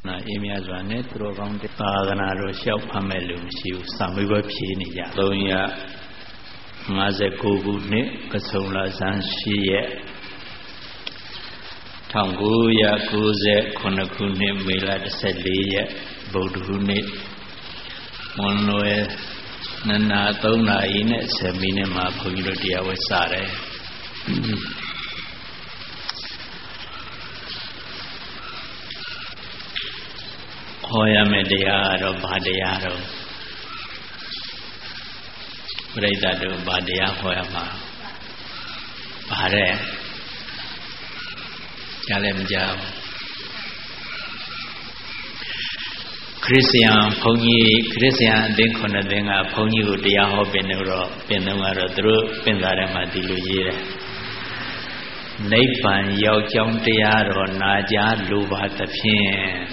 အေးမြစွာနဲ့သူတော်ကောင်းသာသနာတော်လျှောက်ဖမ်းမဲ့လူမရှိဘူးစာမေးပွဲဖြေနေကြ359ခုနှစ်ကဆုံလဆန်း8ရက်1998ခုနှစ်မေလ14ရက်ဗုဒ္ဓဟူးနေ့မွန်လွယ်2 နာ3 နာရီနဲ့10မိနစ်မှာဘုန်းကြီးတို့တရားဝဲစတယ်ဟောရမယ့်တရားကတော့ဘာတရားတော့ပြိဿတို့ဘာတရားဟောရမှာဘာတဲ့ကြားလည်းမကြားဘူးခရစ်ယာန်ဘုန်းကြီးခရစ်ယာန်အသင်း9သင်းကဘုန်းကြီးကိုတရားဟောပြင်တော့သူတို့ပြင်သားထဲမှာဒီလိုရေးတယ်နိဗ္ဗာန်ရောက်ကြောင်းတရားတော်နာကြားလိုပါသဖြင့်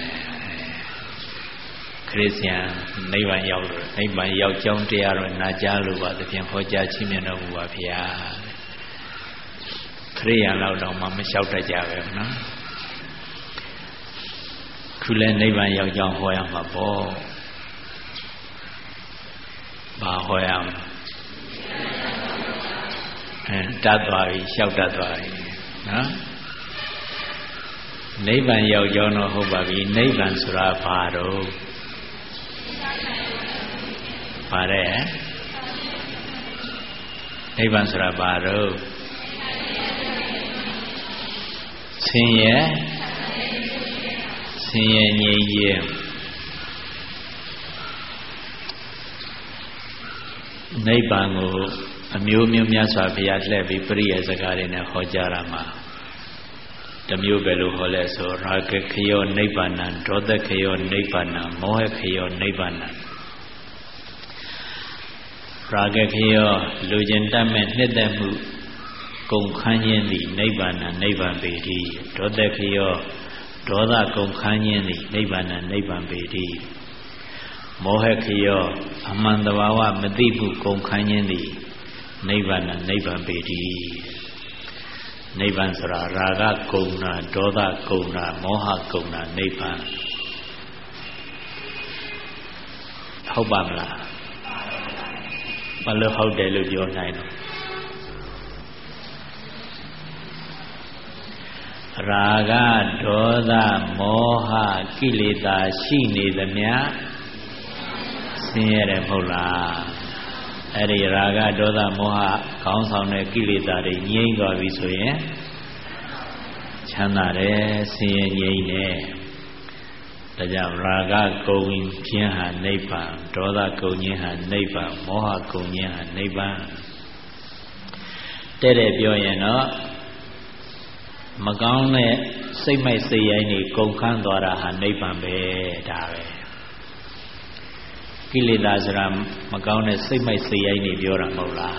ခရစ်ယာန်နိဗ္ဗာန်ရောက်လို့နိဗ္ဗာန်ရောက်ကြောင်းတရားတော်နာကြားလိုပါသဖြင့်ဟောကြားချီးမြှင့်တော်မူပါဗျာခရစ်ယာန်လောက်တော့မှမလျှောက်တတ်ကြပဲနော်ခုလည်းနိဗ္ဗာန်ရောက်ကြောင်းဟောရမှာပေါ့ဘာဟောရမလဲတတ်သွားပြီလျှောက်တတ်သွားပြီနော်နိဗ္ဗာန်ရောက်ကြောင်းတော့ဟုတ်ပါပြီနိဗ္ဗာန်ဆိုတာဘာတော့ပါတယ်နိဗ္ဗာန်ဆိုတာဘာတော့ဆင်းရဲငြိမ်းခြင်းနိဗ္ဗာန်ကိုအမျိုးမျိုးများစွာဘုရားလှည့်ပြီးပရိယေစကားတွေနဲ့ဟောကြားရမှာတစ်မျိုးပဲလို့ဟောလဲဆိုရာဂခယောနိဗ္ဗာန်ဒေါသခယောနိဗ္ဗာန်မောဟခယောနိဗ္ဗာန်ရာဂခယောလူကျင်တတ်မဲ့နှစ်သက်မှုကုန်ခန်းခြင်းသည်နိဗ္ဗာန်နိဗ္ဗာန်ပေတိဒေါသခယောဒေါသကုန်ခန်းခြင်းသည်နိဗ္ဗာန်နိဗ္ဗာန်ပေတိမောဟခယောအမှန်တဘာဝမသိမှုကုန်ခန်းခြင်းသည်နိဗ္ဗာန်နိဗ္ဗာန်ပေတိနိဗ္ဗာန်ဆိုတာရာဂကုန်တာဒေါသကုန်တာမောဟကုန်တာနိဗ္ဗာန်ဟုတ်ပါမလားဘာလို့ဟုတ်တယ်လို့ပြောနိုင်တော့ရာဂဒေါသမောဟကိလေသာရှိနေသမျှဆင်းရဲတယ်မဟုတ်လားအဲ့ဒီရာဂဒေါသမောဟခေါင်းဆောင်တဲ့ကိလေသာတွေငြိမ်းသွားပြီဆိုရင်ချမ်းသာတယ်ဆင်းရဲငြိမ်းတယ်ဒါကြောင့်ရာဂကုန်ခြင်းဟာနိဗ္ဗာန်ဒေါသကုန်ခြင်းဟာနိဗ္ဗာန်မောဟကုန်ခြင်းဟာနိဗ္ဗာန်တဲ့ပြောရင်တော့မကောင်းတဲ့စိတ်မိုက်စိတ်ရိုင်းတွေကုန်ခန်းသွားတာဟာနိဗ္ဗာန်ပဲဒါပဲကိလေသာဆိုတာမကောင်းတဲ့စိတ်မိုက်စိတ်ရိုင်းတွေပြောတာမဟုတ်လား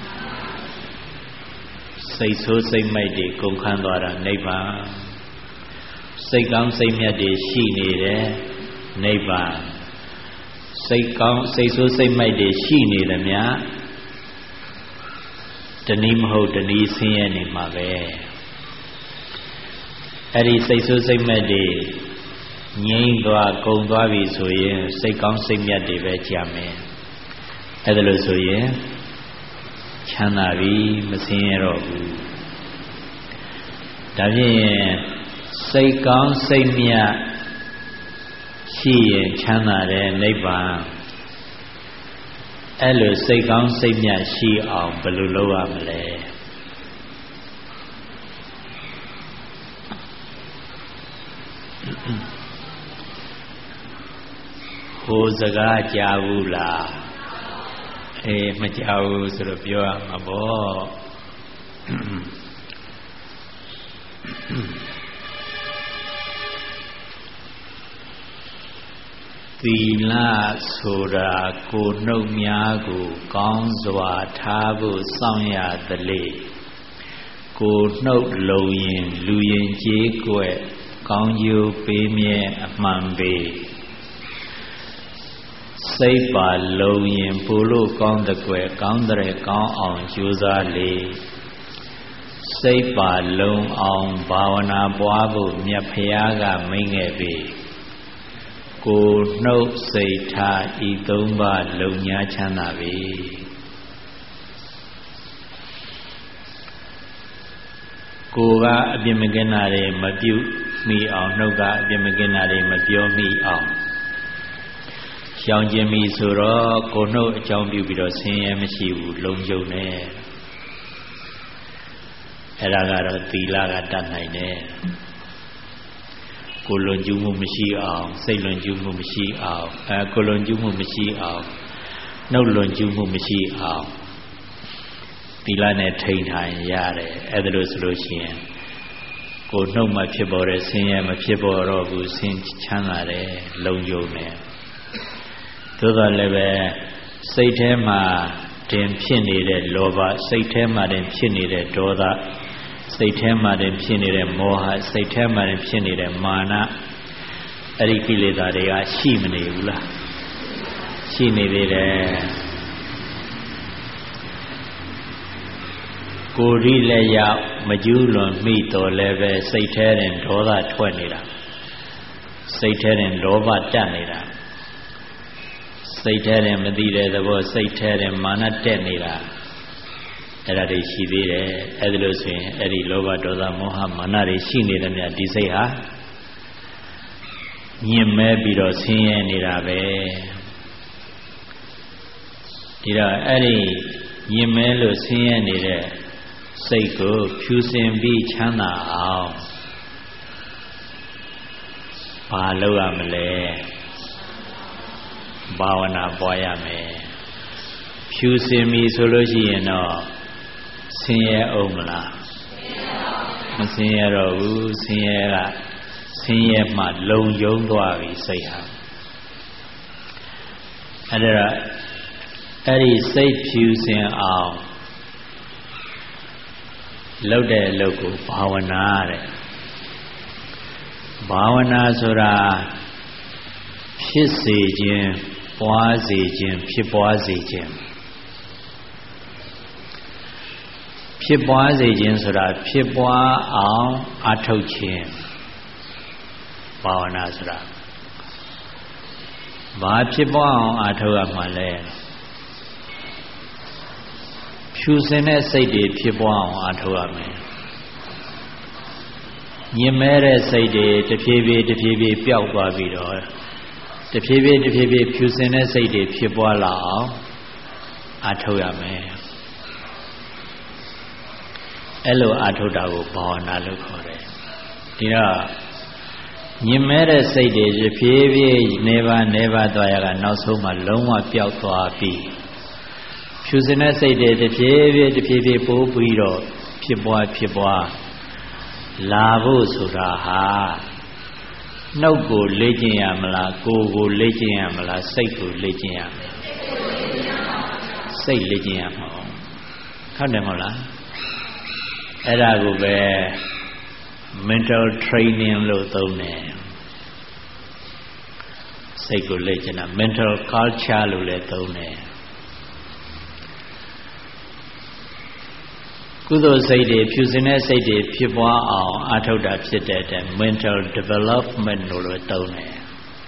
စိတ်ဆိုးစိတ်မိုက်တွေကုန်ခန်းသွားတာနိဗ္ဗာန်စိတ်ကောင်းစိတ်မြတ်တွေရှိနေတယ်နိဗ္ဗာန်စိတ်ကောင်းစိတ်ဆိုးစိတ်မိုက်တွေရှိနေသမျှတနည်းမဟုတ်တနည်းဆင်းရဲနေမှာပဲအဲ့ဒီစိတ်ဆိုးစိတ်မဲ့တွေငြိမ်းသွားကုန်သွားပြီဆိုရင်စိတ်ကောင်းစိတ်မြတ်တွေပဲကြာမယ်အဲ့ဒါလို့ဆိုရင်ချမ်းသာပြီမဆင်းရဲတော့ဘူးဒါဖြင့်စိတ်ကောင်းစိတ်မြတ်ရှိရင်ချမ်းသာတယ်နိဗ္ဗာန်အဲ့လိုစိတ်ကောင်းစိတ်မြတ်ရှိအောင်ဘယ်လိုလုပ်ရမလဲဟိုစကားကြားဘူးလားအေးမကြားဘူးဆိုတော့ပြောရမှာပေါ့သီလဆိုတာကိုနှုတ်များကိုကောင်းစွာထားဖို့စောင့်ရသလေကိုနှုတ်လုံရင်လူရင်ကြေးကွက်ကောင်းကျိုးပေးမြဲအမှန်ပေစိတ်ပါလုံရင်ပို့လို့ကောင်းတဲ့ကွယ်ကောင်းတဲ့ကောင်းအောင်ကြိုးစားလေစိတ်ပါလုံအောင်ဘာဝနာပွားဖို့မြတ်ဖရာကမိန့်ခဲ့ပြီကိုနှုတ်စိတ်ထားဤသုံးပါးလုံညာချမ်းသာပြီကိုယ်ကအပြစ်မကင်းတာတွေမပြုမိအောင်နှုတ်ကအပြစ်မကင်းတာတွေမပြောမိအောင်ရှောင်ကျင်ပြီဆိုတော့ကိုယ်နှုတ်အကြောင်းပြုပြီးတော့ဆင်းရဲမရှိဘူးလုံခြုံနေအဲ့ဒါကတော့သီလကတတ်နိုင်တယ်ကိုယ်လွန်ကျူးမှုမရှိအောင်စိတ်လွန်ကျူးမှုမရှိအောင်ကိုယ်လွန်ကျူးမှုမရှိအောင်နှုတ်လွန်ကျူးမှုမရှိအောင်သီလနဲ့ထိန်းထားရတယ်အဲ့ဒါလို့ဆိုလို့ရှိရင်ကိုယ်နှုတ်မှဖြစ်ပေါ်တဲ့ဆင်းရဲမဖြစ်ပေါ်တော့ဘူးဆင်းချမ်းသာတယ်လုံခြုံတယ်သို့တော်လည်းပဲစိတ်ထဲမှာတင်ဖြစ်နေတဲ့လောဘစိတ်ထဲမှာတင်ဖြစ်နေတဲ့ဒေါသစိတ်ထဲမှာတင်ဖြစ်နေတဲ့မောဟစိတ်ထဲမှာတင်ဖြစ်နေတဲ့မာနအဲ့ဒီကိလေသာတွေကရှိမနေဘူးလားရှိနေသေးတယ်ကိုယ်ရီလည်းရောက်မကျူးလွန်မိတော်လည်းပဲစိတ်ထဲတင်ဒေါသထွက်နေတာစိတ်ထဲတင်လောဘတက်နေတာစိတ်ထဲတင်မသိတဲ့သဘောစိတ်ထဲတင်မာနတက်နေတာအဲ့ဒါတွေရှိသေးတယ်အဲ့ဒါလို့ဆိုရင်အဲ့ဒီလောဘဒေါသမောဟမာနတွေရှိနေတယ်မြတ်ဒီစိတ်ဟာညင်မဲပြီးတော့ဆင်းရဲနေတာပဲဒီတော့အဲ့ဒီညင်မဲလို့ဆင်းရဲနေတဲ့စိတ်ကိုဖြူစင်ပြီးချမ်းသာအောင်ဘာလုပ်ရမလဲဘာဝနာပွားရမယ်ဖြူစင်ပြီဆိုလို့ရှိရင်တော့ဆင်းရဲအောင်မလားမဆင်းရဲတော့ဘူးဆင်းရဲမှလုံယုံသွားပြီစိတ်ဟာအဲ့ဒီစိတ်ဖြူစင်အောင်လုပ်တဲ့အလုပ်ကိုဘာဝနာတဲ့ဘာဝနာဆိုတာဖြစ်စေခြင်းပွားစေခြင်းဖြစ်ပွားစေခြင်းဖြစ်ပွားစေခြင်းဆိုတာဖြစ်ပွားအောင်အထုတ်ခြင်းဘာဝနာဆိုတာဘာဖြစ်ပွားအောင်အထုတ်ရမှာလဲဖြူစင်တဲ့စိတ်တွေဖြစ်ပွားအောင်အထုတ်ရမယ်ညင်မဲတဲ့စိတ်တွေတဖြည်းဖြည်းပျောက်သွားပြီးတော့တဖြည်းဖြည်းဖြူစင်တဲ့စိတ်တွေဖြစ်ပွားလာအောင်အထုတ်ရမယ်အဲ့လိုအထုတ်တာကိုဘာဝနာလို့ခေါ်တယ်ဒီတော့ညင်မဲတဲ့စိတ်တွေတဖြည်းဖြည်းနေပါသွားရကနောက်ဆုံးမှလုံးဝပျောက်သွားပြီးဖြူစင်တဲ့စိတ်တွေတဖြည်းဖြည်းပိုးပြီးတော့ဖြစ်ပွားလာဖို့ဆိုတာဟာနှုတ်ကိုလေ့ကျင့်ရမလားကိုယ်ကိုလေ့ကျင့်ရမလားစိတ်ကိုလေ့ကျင့်ရမလားစိတ်လေ့ကျင့်ရမှာဟုတ်တယ်မဟုတ်လားအဲ့ဒါကိုပဲ mental training လို့သုံးတယ်စိတ်ကိုလေ့ကျင့်တာ mental culture လို့လည်းသုံးတယ်ကုသိုလ်စိတ်တွေဖြူစင်တဲ့စိတ်တွေဖြစ်ပွားအောင်အထောက်တာဖြစ်တဲ့အတွက် mental development လို့လည်းသုံးတယ်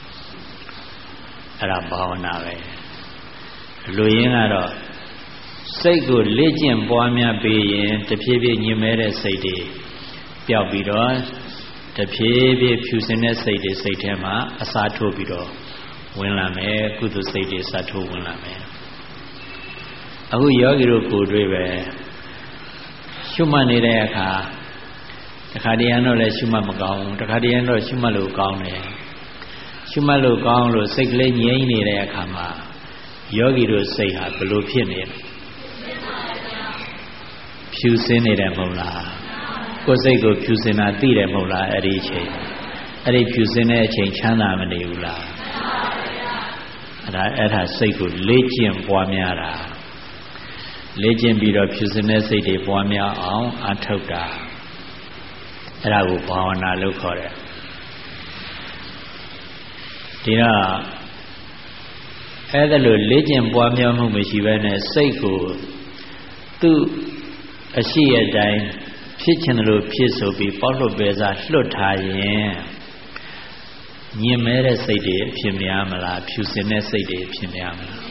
အဲ့ဒါဘာဝနာပဲလူရင်းကတော့စိတ်ကိုလေ့ကျင့်ပွားများပြီးရင်တဖြည်းဖြည်းညင်မဲတဲ့စိတ်တွေပျောက်ပြီးတော့တဖြည်းဖြည်းဖြူစင်တဲ့စိတ်တွေစိတ်ထဲမှာအစားထိုးပြီးတော့ဝင်လာမယ်ကုသိုလ်စိတ်တွေစားထိုးဝင်လာမယ်အခုယောဂီတို့ကိုယ်တွေ့ပဲရှုမှတ်နေတဲ့အခါတခါတည်းကတော့လည်းရှုမှတ်မကောင်းဘူးတခါတည်းကတော့ရှုမှတ်လို့ကောင်းတယ်ရှုမှတ်လို့ကောင်းလို့စိတ်ကလေးငြိမ်းနေတဲ့အခါမှာယောဂီတို့စိတ်ဟာဘယ်လိုဖြစ်နေလဲဖြူစင်နေတယ်မဟုတ်လားကိုယ်စိတ်ကိုဖြူစင်တာသိတယ်မဟုတ်လားအဲ့ဒီအချိန်အဲ့ဒီဖြူစင်တဲ့အချိန်ချမ်းသာမနေဘူးလားအဲ့ဒါစိတ်ကိုလေ့ကျင့်ပွားများတာလေ့ကျင့်ပြီးတော့ဖြူစင်တဲ့စိတ်တွေပွားများအောင်အထောက်တာအဲ့ဒါကိုဘာဝနာလို့ခေါ်တယ်ဒီတော့အဲ့ဒါလို့လေ့ကျင့်ပွားများမှုမရှိဘဲနဲ့စိတ်ကိုသူ့အရှိရတိုင်းဖြစ်ချင်တယ်လို့ဖြစ်ဆိုပြီးပေါက်လွတ်ပဲစားလွတ်ထားရင်ညင်မဲတဲ့စိတ်တွေဖြစ်များမလားဖြူစင်တဲ့စိတ်တွေဖြစ်များမလား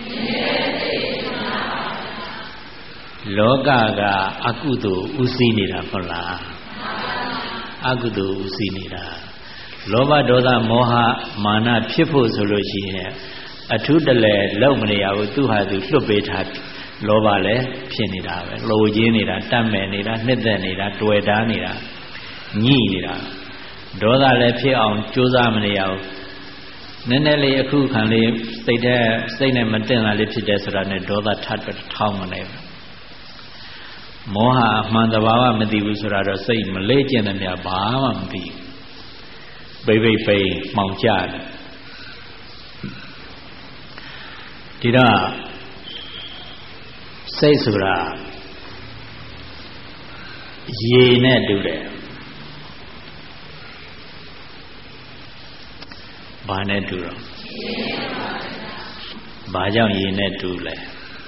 လောကကအကုသိုလ်ဥသိနေတာဟုတ်လားအကုသိုလ်ဥသိနေတာလောဘဒေါသမောဟမာနဖြစ်ဖို့ဆိုလို့ရှိရင်အထုတလဲလောက်မနေရဘူးသူဟာသူလွတ်ပေးထားလောဘလည်းဖြစ်နေတာပဲလိုချင်နေတာတတ်မဲ့နေတာနှစ်သက်နေတာတွေ့တာနေတာညှိနေတာဒေါသလည်းဖြစ်အောင်ကြိုးစားမနေရဘူးနည်းနည်းလေးအခုခံလေးစိတ်နဲ့မတင်လာလေးဖြစ်တယ်ဆိုတာနဲ့ဒေါသထပ်ထောင်းမနေဘူးမောဟအမှန်တဘာဝမသိဘူးဆိုတာတော့စိတ်မလေးကျင်တဲ့မြတ်ဘာမှမသိပိတ်မှောင်ကျတယ်ဒီတော့စိတ်ဆိုတာရေနဲ့တူတယ်ဘာနဲ့တူတော့ဘာကြောင့်ရေနဲ့တူလဲ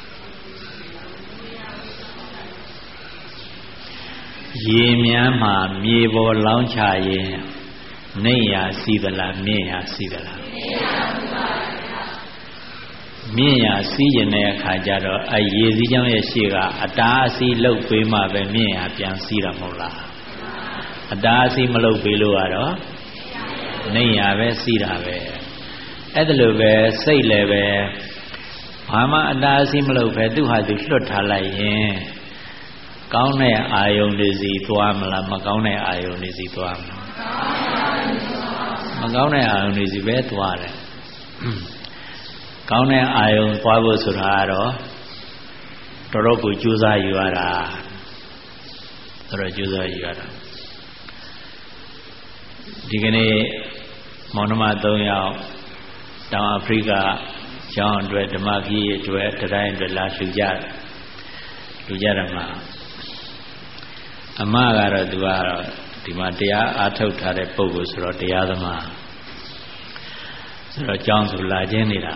ရေမြန်းမှာမြေပေါ်လောင်းချရင်နေရစီသလားမြင့်ရစီသလားမြင့်ရစီးကျင်တဲ့အခါကျတော့အရေစည်းကြောင်းရဲ့ရှေ့ကအတားအဆီးလှုပ်ပေးမှပဲမြင့်ရပြန်စီးတာမဟုတ်လားအတားအဆီးမလှုပ်ပေးလို့ကတော့နေရပဲစီးတာပဲအဲ့ဒါလိုပဲစိတ်လည်းပဲဘာမှအတားအဆီးမလှုပ်ပဲသူ့ဟာသူလွတ်ထားလိုက်ရင်ကောင်းတဲ့အာယုန်တွေစီသွားမလားမကောင်းတဲ့အာယုန်တွေစီသွားမလားမကောင်းတဲ့အာယုန်တွေစီပဲသွားတယ်ကောင်းတဲ့အာယုန်သွားဖို့ဆိုတာကတော့တော်တော်ကိုကြိုးစားယူရတာတော်တော်ကြိုးစားယူရတာဒီကနေ့မောင်နှမ3ယောက်တောင်အာဖရိကကျောင်းအတွက်ဓမ္မကြီးအတွက်တိုင်းအတွက်လာလှူကြတယ်မှာအမကတော့သူကတော့ဒီမှာတရားအားထုတ်ထားတဲ့ပုဂ္ဂိုလ်ဆိုတော့တရားသမားဆိုတော့ကျောင်းဆိုလာခြင်းနေတာ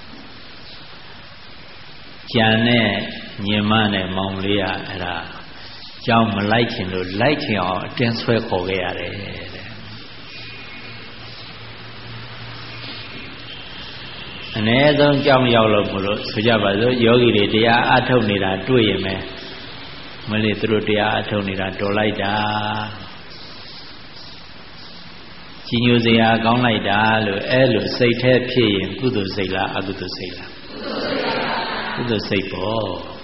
ကြံနဲ့ညင်မနဲ့မောင်လေးကအဲ့ဒါကျောင်းမလိုက်ချင်လို့လိုက်ချင်အောင်အတင်းဆွဲခေါ်ခဲ့ရတယ်တဲ့အနည်းဆုံးကျောင်းရောက်လို့မလို့ဆိုကြပါစို့ယောဂီတွေတရားအားထုတ်နေတာတွေ့ရင်ပဲမလေးသူတို့တရားအထုတ်နေတာတော်လိုက်တာကြီးညိုစရာကောင်းလိုက်တာလို့အဲ့လိုစိတ်แท้ဖြစ်ရင်ကုသိုလ်စိတ်လားအကုသိုလ်စိတ်လားကုသိုလ်စိတ်ပေါ့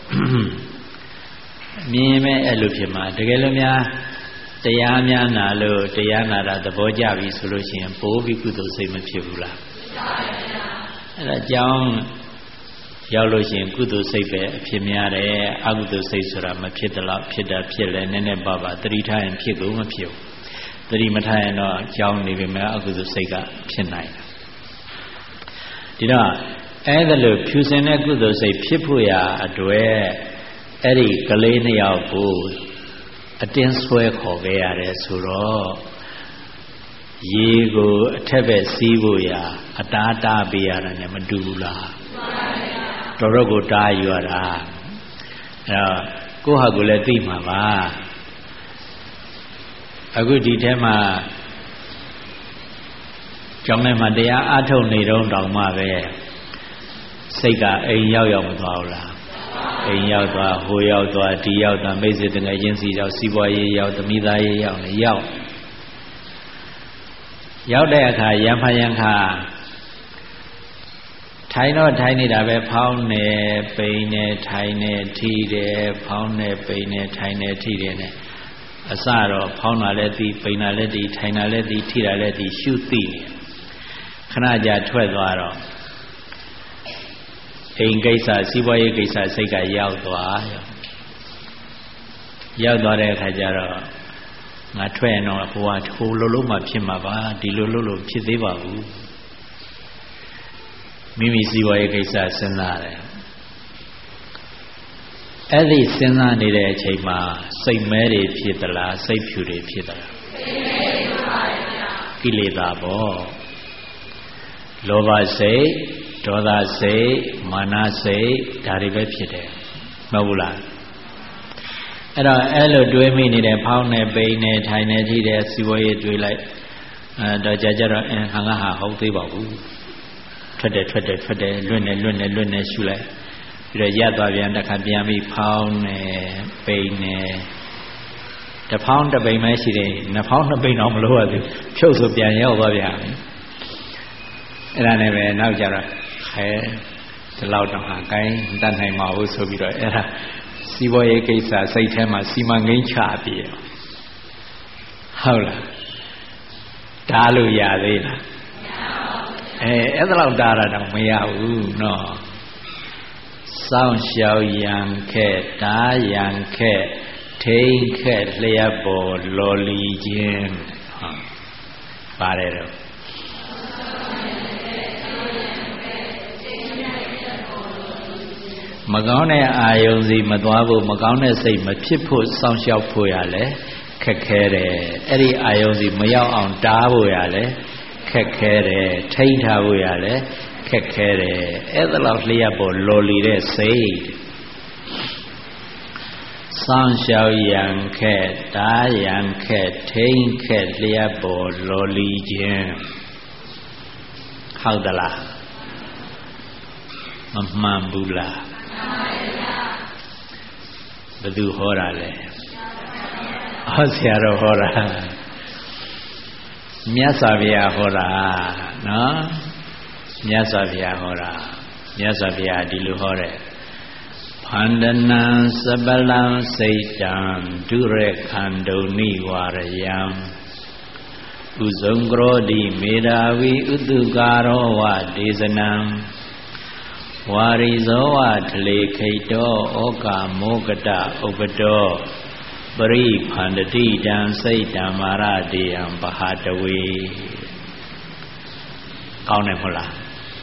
မြင်မဲ့အဲ့လိုဖြစ်မှာတကယ်လို့များတရားများနာလို့တရားနာတာသဘောကျပြီဆိုလို့ရှိရင်ပိုးပြီးကုသိုလ်စိတ်မဖြစ်ဘူးလားအဲ့ဒါကြောင့်ရောက်လို့ရှိရင်ကုသိုလ်စိတ်ပဲအဖြစ်များတယ်အကုသိုလ်စိတ်ဆိုတာမဖြစ်တလို့ဖြစ်တာဖြစ်လဲနည်းနည်းပါးပါသတိထားရင်ဖြစ်ကုန်မဖြစ်ဘူးသတိမထားရင်တော့ကြောင်းနေပြီမဲ့အကုသိုလ်စိတ်ကဖြစ်နိုင်တယ်ဒီတော့အဲ့ဒါလို့ဖြူစင်တဲ့ကုသိုလ်စိတ်ဖြစ်ဖို့ရာအတွက်အဲ့ဒီကလေး2ယောက်ကိုအတင်းဆွဲခေါ်ခဲ့ရတယ်ဆိုတော့ရေကိုအထက်ဘက်စီးဖို့ရာအတားပေးရတာနဲ့မတူဘူးလားတော်တော်ကိုတားယူရတာအဲ့တော့ကိုယ့်ဟာကိုယ်လည်းသိမှာပါအခုဒီထဲမှာကျောင်းထဲမှာတရားအားထုတ်နေတော့တောင်မှပဲစိတ်ကအိမ်ရောက်မသွားဘူးလားအိမ်ရောက်သွားဟိုရောက်သွားဒီရောက်သွားမိတ်ဆွေတငယ်ချင်းစီရောက်စီးပွားရေးရောက်သမီးသားရေးရောက်နေရောက်တဲ့အခါရံဖန်ရံခါထိုင်တော့ထိုင်နေတာပဲဖောင်းနေပိန်နေထိုင်နေထိတယ်ဖောင်းနေပိန်နေထိုင်နေထိတယ်နဲ့အစတော့ဖောင်းတာလည်းသိပိန်တာလည်းသိထိုင်တာလည်းသိထိတာလည်းသိရှုသိနေခဏကြာထွက်သွားတော့အိမ်ကိစ္စစီးပွားရေးကိစ္စစိတ်ကရောက်သွားတဲ့အခါကျတော့ငါထွက်ရင်တော့ဟိုကဟိုလိုလိုမှဖြစ်မှာပါဒီလိုလိုဖြစ်သေးပါဘူးမိမိစီးပွားရေးကိစ္စစဉ်းစားတယ်အဲ့ဒီစဉ်းစားနေတဲ့အချိန်မှာစိတ်မဲတွေဖြစ်သလားစိတ်ဖြူတွေဖြစ်သလားစိတ်မဲတွေပါဗျာကိလေသာပေါ့လောဘစိတ်ဒေါသစိတ်မာနစိတ်ဒါတွေပဲဖြစ်တယ်မဟုတ်ဘူးလားအဲ့တော့အဲ့လိုတွေးမိနေတဲ့ဖောင်းနေပိန်နေထိုင်နေကြည့်တဲ့စီဝေးရေးတွေးလိုက်တော့ကြတော့ဟာငါဟာဟုတ်သေးပါဘူးထွက်တယ်လွတ်နေရှုလိုက်ပြီးတော့ရပ်သွားပြန်တစ်ခါပြန်ပြီးဖောင်းနေပိန်နေတစ်ဖောင်းတစ်ပိန်ပဲရှိတယ်နှစ်ဖောင်းနှစ်ပိန်တော့မလို့ရသေးဖြုတ်ဆိုပြန်ရောက်သွားပြန်အဲ့ဒါနဲ့ပဲနောက်ကြတော့ခဲဒီလောက်တော့ဟာကိုင်းတတ်နိုင်မှာဘူးဆိုပြီးတော့အဲ့ဒါစီးပွားရေးကိစ္စစိတ်ထဲမှာစီမံကိန်းချပြီးဟုတ်လားတားလို့ရသေးလားအဲ့ဒါလောက်တားတာတော့မရဘူးနော်စောင့်ရှောက်ရန်ခဲ့တားရန်ခဲ့ထိန်ခဲ့လျက်ပေါ်လော်လီခြင်းပါတယ်တော့မကောင်းတဲ့အာယုံစီမသွားဖို့မကောင်းတဲ့စိတ်မဖြစ်ဖို့စောင့်ရှောက်ဖို့ရလဲခက်ခဲတယ်အဲ့ဒီအာယုံစီမရောက်အောင်တားဖို့ရလဲခက်ခဲတယ်ထိန်းထားဖို့ရလဲခက်ခဲတယ်အဲ့ဒါလောက်လျှက်ပေါ်လော်လီတဲ့စိတ်စောင့်ရှောက်ရန်ခဲ့တားရန်ခဲ့ထိန်းခဲ့လျှက်ပေါ်လော်လီခြင်းဟုတ်သလားမမှန်ဘူးလားဘယ်သူဟောတာလဲဟောဆရာတော်ဟောတာမြတ်စွာဘုရားဟောတာနော်မြတ်စွာဘုရားဟောတာမြတ်စွာဘုရားဒီလိုဟောတယ်ဖန္ဒနံစပလံစိတ်တံဒုရခန္တုန်နိဝရယံဥဇုံကရောတိမေဓာဝီဥတုကာရောဝဒေသနံဝါရိဇောဝထလေခိတောဩကာမောကတဥပတောပရိဖန္တတိတံစိတ်တံမာရတေယံပဟာတဝေကောင်းတယ်မဟုတ်လား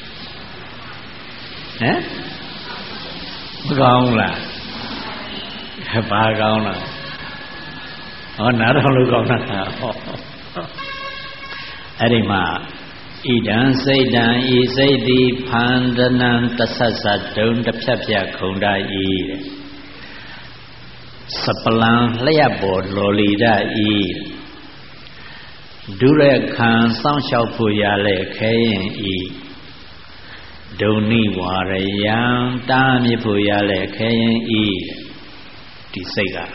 ဟမ်မကောင်းလားဘာကောင်းလားဟောနားထောင်လို့ကောင်းတာဟောအဲ့ဒီမှာဣဒံစိတ်တံဤစိတ်တိဖန္ဒနံတဆတ်ဆတ်တုံတစ်ဖြတ်ဖြတ်ခုံတဤတဲ့စပလံလျက်ပေါ်လော်လီတဤဒုရခံစောင့်ရှောက်ဖို့ရလဲခဲရင်ဤဒုံနိဝါရယံတားမြစ်ဖို့ရလဲခဲရင်ဤဒီစိတ်က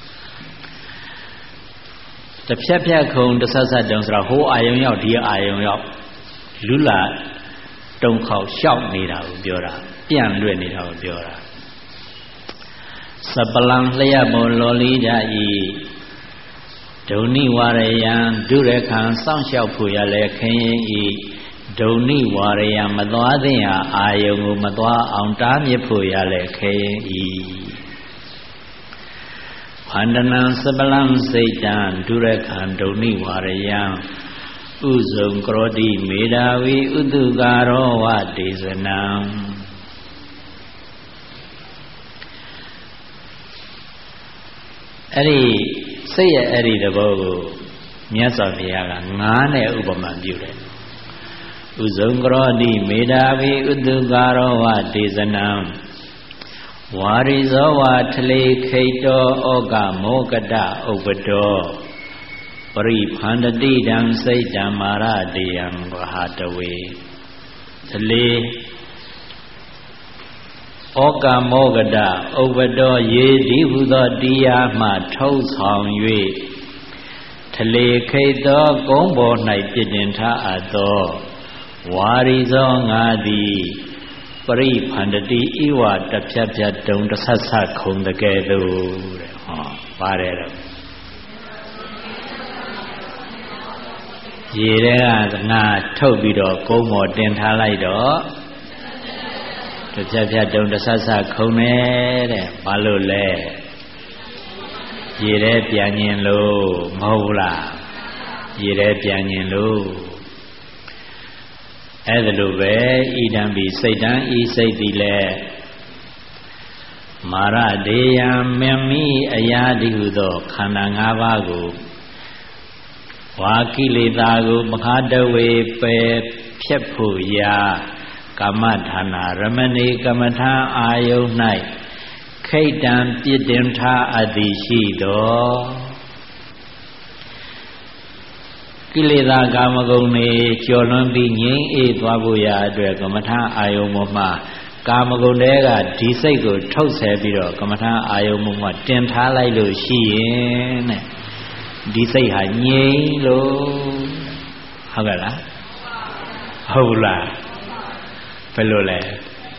တစ်ဖြတ်ဖြတ်ခုံတစ်ဆတ်ဆတ်တုံဆိုတော့ဟိုအာယုံရောက်ဒီအာယုံရောက်လူလာတုံခေါက်ရှောက်နေတာကိုပြောတာပြန့်လွတ်နေတာကိုပြောတာစပလံလျက်ပေါ်လော်လီကြဤဒုံနိဝါရယံဒုရခံစောင့်ရှောက်ဖို့ရလဲခင်းရင်ဤဒုံနိဝါရယံမသွားသင့်ဟာအာယုံကိုမသွားအောင်တားမြစ်ဖို့ရလဲခင်းရင်ဤဖန္ဒနံစပလံစိတ်တံဒုရခံဒုံနိဝါရယံဥဇုံကရောတိမေဓာဝီဥတုကာရောဝဒေသနံအဲ့ဒီစိတ်ရဲ့အဲ့ဒီသဘောကိုမြတ်စွာဘုရားကငါးနဲ့ဥပမာပြုတယ်ဥဇုံကရောတိမေဓာဝီဥတုကာရောဝဒေသနံဝါရိဇောဝထလေခိတောဩကမောကတဥပတောပရိဖန္တတိတံစိတ်တံမာရတေယံဝဟာတဝေသလေဩကာမောကတဥပတောယေတိဟုသောတရားမှထုတ်ဆောင်၍ထလေခိတောကုန်းပေါ်၌ပြည့်တင်ထားအပ်သောဝါရိဇောငါသည်ပရိဖန္တတိဤဝတဖြတ်ဖြတ်တုံတဆတ်ဆတ်ခုံတကယ်သို့တဲ့ဟောပါတယ်တော့ရေထဲကငါထုတ်ပြီးတော့ကုန်းပေါ်တင်ထားလိုက်တော့တစ်ဖြတ်ဖြတ်တုံတဆတ်ဆတ်ခုံနေတဲ့ဘာလို့လဲရေထဲပြန်ញင်လို့မဟုတ်လားရေထဲပြန်ញင်လို့အဲ့ဒါလိုပဲဣဒံပိစိတ်တံဤစိတ်သည်လဲမာရတေယံမမိအရာတိဟုသောခန္ဓာ၅ပါးကိုဝါကိလေသာကိုမဟာတဝေပယ်ဖြတ်ဖို့ရာကမ္မဌာနာရမဏီကမ္မထာအာယု၌ခိတံပြည့်တင်ထားအပ်သည်ရှိသောကိလေသာကာမဂုဏ်တွေကျော်လွန်ပြီးငြိမ်းအေးသွားဖို့ရာအတွက်ကမ္မထာအာယုံပေါ်မှာကာမဂုဏ်တွေကဒီစိတ်ကိုထုတ်ဆဲပြီးတော့ကမ္မထာအာယုံပေါ်မှာတင်ထားလိုက်လို့ရှိရင်တဲ့ဒီစိတ်ဟာငြိမ်းလို့ဟုတ်ကဲ့လားဟုတ်လားဘယ်လိုလဲ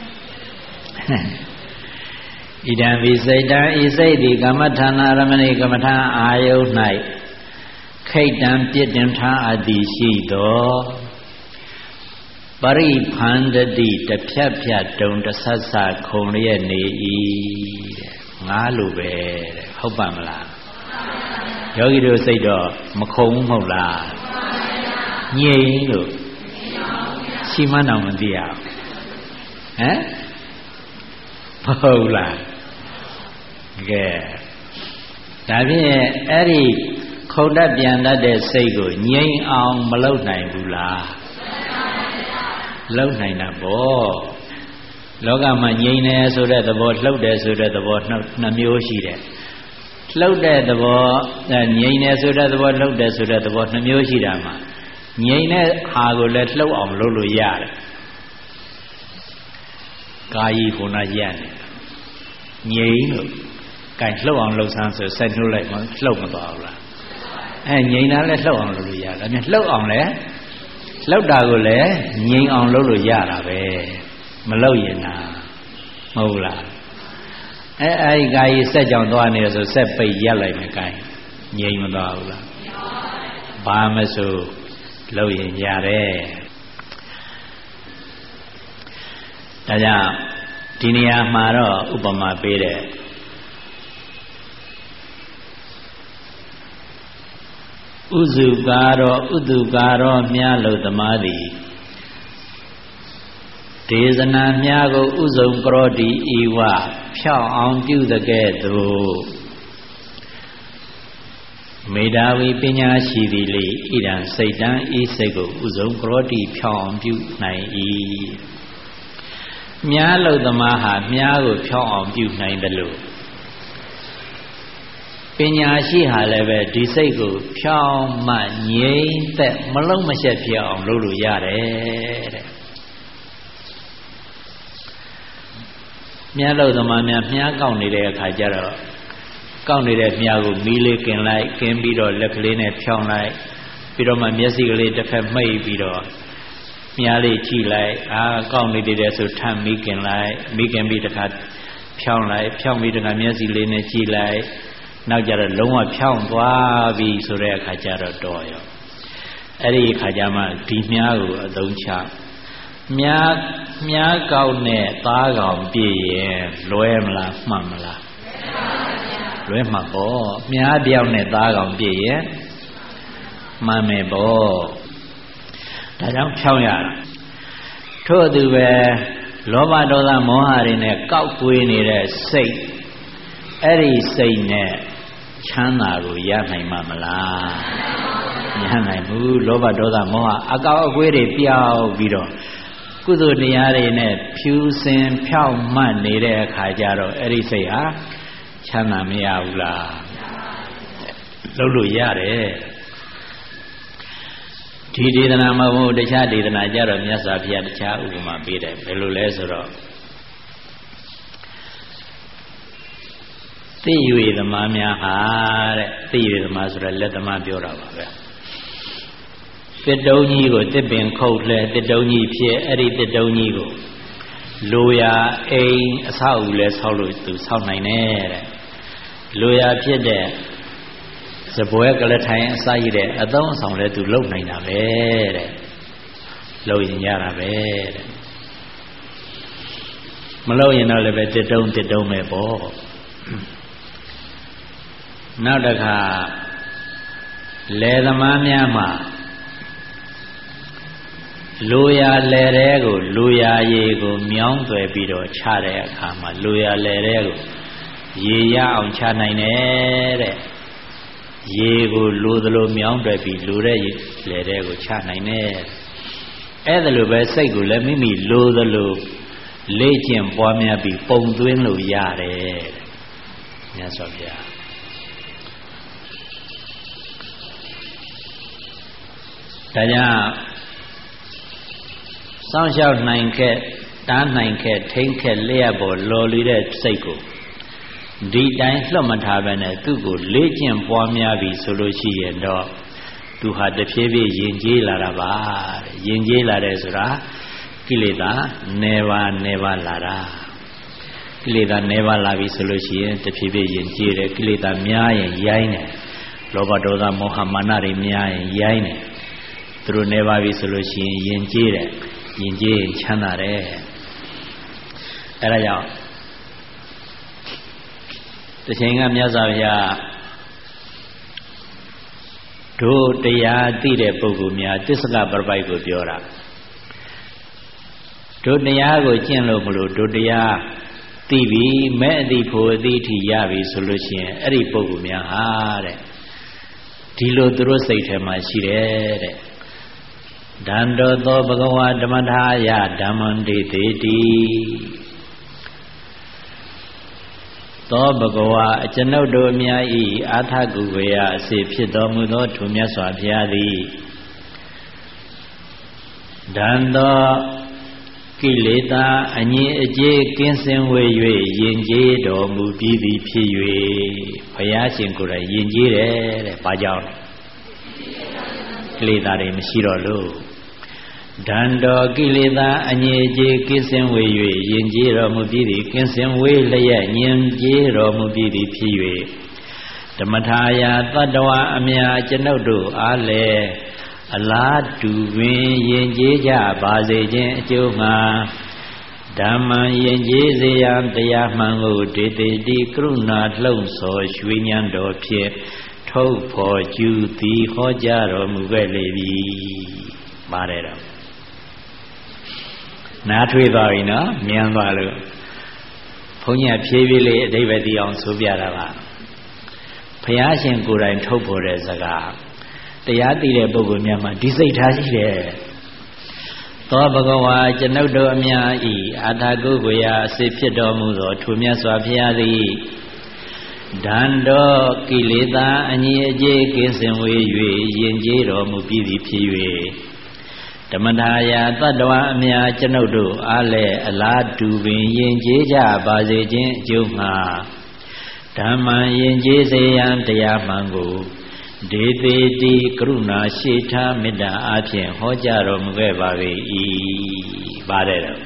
ဣဒံဝိစိတ်တံဤစိတ်ဒီကမ္မထာနာရမဏိကမ္မထာအာယုန်၌ခိတ္တံပြည့်တင်ထားအပ်သည်ရှိသောပရိဖန္တတိတဖြတ်ဖြတ်တုံတဆတ်ဆခုံလျက်နေ၏တဲ့ငါလိုပဲတဲ့ဟုတ်ပါမလားယောဂီတို့စိတ်တော့မခုံဘူးမဟုတ်လားငြိမ်လို့ရှိမှန်းတော့မသိရဟမ်ဟုတ်လားကဲဒါဖြင့်အဲ့ဒီခုံတတ်ပြန်တတ်တဲ့စိတ်ကိုငြိမ်အောင်မလုပ်နိုင်ဘူးလားလုပ်နိုင်တာပေါ့လောကမှာငြိမ်တယ်ဆိုတဲ့သဘောလှုပ်တယ်ဆိုတဲ့သဘောနှစ်မျိုးရှိတယ်လှုပ်တဲ့သဘောငြိမ်တယ်ဆိုတဲ့သဘောလှုပ်တယ်ဆိုတဲ့သဘောနှစ်မျိုးရှိတာမှာငြိမ်တဲ့ဟာကိုလည်းလှုပ်အောင်လုပ်လို့ရတယ်ကာယီခုနရက်နေငြိမ်လို့ကဲလှုပ်အောင်လှုပ်ဆန်းဆိုဆက်နှုတ်လိုက်မှလှုပ်မသွားဘူးလားငြိမ်တာလည်းလှုပ်အောင်လုပ်လို့ရတယ်ဒါပေမဲ့လှုပ်အောင်လည်းလှုပ်တာကိုလည်းငြိမ်အောင်လုပ်လို့ရတာပဲမလှုပ်ရင်ណាမဟုတ်လားအဲဒီကာယီဆက်ကြောင်သွားနေရဆိုဆက်ပိတ်ရက်လိုက်မယ်ကဲငြိမ်မသွားဘူးလားဘာမဆိုလှုပ်ရင်ရတယ်ဒါကြောင့်ဒီနေရာမှာတော့ဥပမာပေးတယ်ဥစုကာရောဥတုကာရောမြားလို့သမားသည်ဒေသနာမြားကိုဥစုံကရောတိဤဝဖြောင်းအောင်ပြုသကဲ့သို့မေတ္တာဝီပညာရှိသည်လေဣဒံစိတ်တံဤစိတ်ကိုဥစုံကရောတိဖြောင်းအောင်ပြုနိုင်၏မြားလို့သမားဟာမြားကိုဖြောင်းအောင်ပြုနိုင်တယ်လို့ပညာရှိဟာလည်းပဲဒီစိတ်ကိုဖြောင်းမှငြိမ့်သက်မလုံးမရှက်ဖြစ်အောင်လုပ်လို့ရတယ်တဲ့မြားလို့သမားများမြားကောက်နေတဲ့အခါကျတော့ကောက်နေတဲ့မြားကိုမီးလေးกินလိုက်กินပြီးတော့လက်ကလေးနဲ့ဖြောင်းလိုက်ပြီးတော့မှမျက်စိကလေးတစ်ဖက်မှိတ်ပြီးတော့မြားလေးကြည့်လိုက်ကောက်နေတယ်ဆိုထပ်မီးกินလိုက်မီးกินပြီးတစ်ခါဖြောင်းလိုက်ဖြောင်းပြီးတစ်ခါမျက်စိလေးနဲ့ကြည့်လိုက်နောက်ကြတော့လုံးဝဖြောင်းသွားပြီဆိုတဲ့အခါကျတော့တော်ရောအဲ့ဒီအခါကျမှဒီမြားကိုအသုံးချမြားကောက်နဲ့သားကောင်ပြည့်ရင်လွဲမလားမှန်မလားလွဲမှာပေါ့မြားတယောက်နဲ့သားကောင်ပြည့်ရင်မှန်မယ်ပေါ့ဒါကြောင့်ဖြောင်းရတာထို့အတူပဲလောဘဒေါသမောဟတွေနဲ့ကောက်ကွေးနေတဲ့စိတ်အဲ့ဒီစိတ်နဲ့ချမ်းသာကိုရနိုင်မှာမလားမရနိုင်ဘူးလောဘဒေါသမောဟအကောက်အကွေးတွေပြောက်ပြီးတော့ကုသိုလ်တရားတွေနဲ့ဖြူစင်ဖြောက်မှတ်နေတဲ့အခါကျတော့အဲ့ဒီစိတ်ဟာချမ်းသာမရဘူးလားလုပ်လို့ရတယ်ဒီဒေသနာမဟုတ်ဘူးတခြားဒေသနာကြတော့မြတ်စွာဘုရားတခြားဥပမာပေးတယ်ဘယ်လိုလဲဆိုတော့သိ၍သမားများဟာတဲ့သိ၍သမားဆိုတော့လက်သမားပြောတာပါပဲတစ်တုံးကြီးကိုတစ်ပင်ခုတ်လဲတစ်တုံးကြီးဖြစ်အဲ့ဒီတစ်တုံးကြီးကိုလိုရာအိမ်အဆောက်အဦလဲဆောက်လို့သူဆောက်နိုင်တယ်တဲ့လိုရာဖြစ်တဲ့စပွဲကလထိုင်အစာရည်တဲ့အသုံးအဆောင်လဲသူလုပ်နိုင်တာပဲတဲ့လုပ်ရင်ရတာပဲတဲ့မလုပ်ရင်တော့လည်းပဲတစ်တုံးပဲပေါ့နောက်တစ်ခါလယ်သမားများမှာလိုရာလယ်တဲကိုလိုရာရေကိုမြောင်းသွယ်ပြီးတော့ချတဲ့အခါမှာလိုရာလယ်တဲကိုရေရအောင်ချနိုင်တယ်တဲ့ရေကိုလိုသလိုမြောင်းသွယ်ပြီးလိုတဲ့လယ်တဲကိုချနိုင်တယ်အဲ့ဒါလိုပဲစိတ်ကိုလည်းမိမိလိုသလိုလေ့ကျင့်ပွားများပြီးပုံသွင်းလို့ရတယ်တဲ့မြတ်စွာဘုရားဒါကြောင့်စောင့်ရှောက်နိုင်ခဲ့တားနိုင်ခဲ့ထိမ့်ခဲ့လျက်ပေါ်လော်လီတဲ့စိတ်ကိုဒီတိုင်းလွတ်မထားပဲနဲ့သူ့ကိုလေ့ကျင့်ပွားများပြီဆိုလို့ရှိရင်တော့သူဟာတဖြည်းဖြည်းယဉ်ကျေးလာတာပါယဉ်ကျေးလာတယ်ဆိုတာကိလေသာနေပါလာတာကိလေသာနေပါလာပြီဆိုလို့ရှိရင်တဖြည်းဖြည်းယဉ်ကျေးတယ်ကိလေသာများရင်ရိုင်းတယ်လောဘဒေါသမောဟမာနတွေများရင်ရိုင်းတယ်သူတို့နေပါပြီဆိုလို့ရှိရင်ယဉ်ကျေးတယ်ယဉ်ကျေးရင်ချမ်းသာတယ်အဲဒါကြောင့်တချိန်ကမြတ်စွာဘုရားတို့တရားသိတဲ့ပုဂ္ဂိုလ်များတစ္ဆကပရပိုက်ကိုပြောတာတို့တရားကိုကျင့်လို့မလို့တို့တရားသိပြီမဲ့အသိဖို့အသိအထိရပြီဆိုလို့ရှိရင်အဲ့ဒီပုဂ္ဂိုလ်များဟာတဲ့ဒီလိုသူတို့စိတ်ထဲမှာရှိတယ်တဲ့ဒန္တောသောဘဂဝါဓမ္မထာယဓမ္မံဒေတိတိသောဘဂဝါအကျွန်ုပ်တို့အများဤအာထကုဝေယအစေဖြစ်တော်မူသောထိုမြတ်စွာဘုရားသည်ဒန္တောကိလေသာအငြိအကျေးကင်းစင်ဝေ၍ယဉ်ကျေးတော်မူပြီးသည်ဖြစ်၍ဘုရားရှင်ကိုယ်တိုင်ယဉ်ကျေးတယ်တဲ့။ဘာကြောင့်ကိလေသာတွေမရှိတော့လို့ဒန္တောကိလေသာအငြိအကျေးကင်းစင်ဝေ၍ယဉ်ကျေးတော်မူပြီးသည်ကင်းစင်ဝေလျက်ယဉ်ကျေးတော်မူပြီးသည်ဖြစ်၍ဓမ္မထာယတတ္တဝအမြာကျွန်ုပ်တို့အားလည်းအလားတူပင်ယဉ်ကျေးကြပါစေခြင်းအကျိုးငှာဓမ္မယဉ်ကျေးစေရန်တရားမှန်ကိုဒေတိတိကရုဏာလှုံ့ဆော်ရွှေဉဏ်တော်ဖြင့်ထုတ်ဖော်ကျူသည်ဟောကြားတော်မူခဲ့လေပြီပါတယ်တော့နားထွေးသွားပြီနော်မြန်သွားလို့ဘုန်းကြီးဖြည်းဖြည်းလေးအဓိပ္ပာယ်သိအောင်ဆိုပြတာပါဘုရားရှင်ကိုယ်တိုင်ထုတ်ဖော်တဲ့စကားတရားသိတဲ့ပုဂ္ဂိုလ်များမှာဒီစိတ်ထားရှိတယ်သောဘဂဝါကျွန်ုပ်တို့အများဤအာထာကုဝေယအစေဖြစ်တော်မူသောထိုမြတ်စွာဘုရားသည်ဒန္တောကိလေသာအငြိအကျေးကင်းစင်ဝေ၍ယဉ်ကျေးတော်မူပြီးသည်ဖြစ်၍ဓမ္မထာယတတ္တဝအများကျွန်ုပ်တို့အားလည်းအလားတူပင်ယဉ်ကျေးကြပါစေခြင်းအကျိုးငှာဓမ္မယဉ်ကျေးစေရန်တရားမှန်ကိုဒေတိတိကရုဏာရှိထားမေတ္တာအားဖြင့်ဟောကြားတော်မူခဲ့ပါ၏ပါတယ်တော့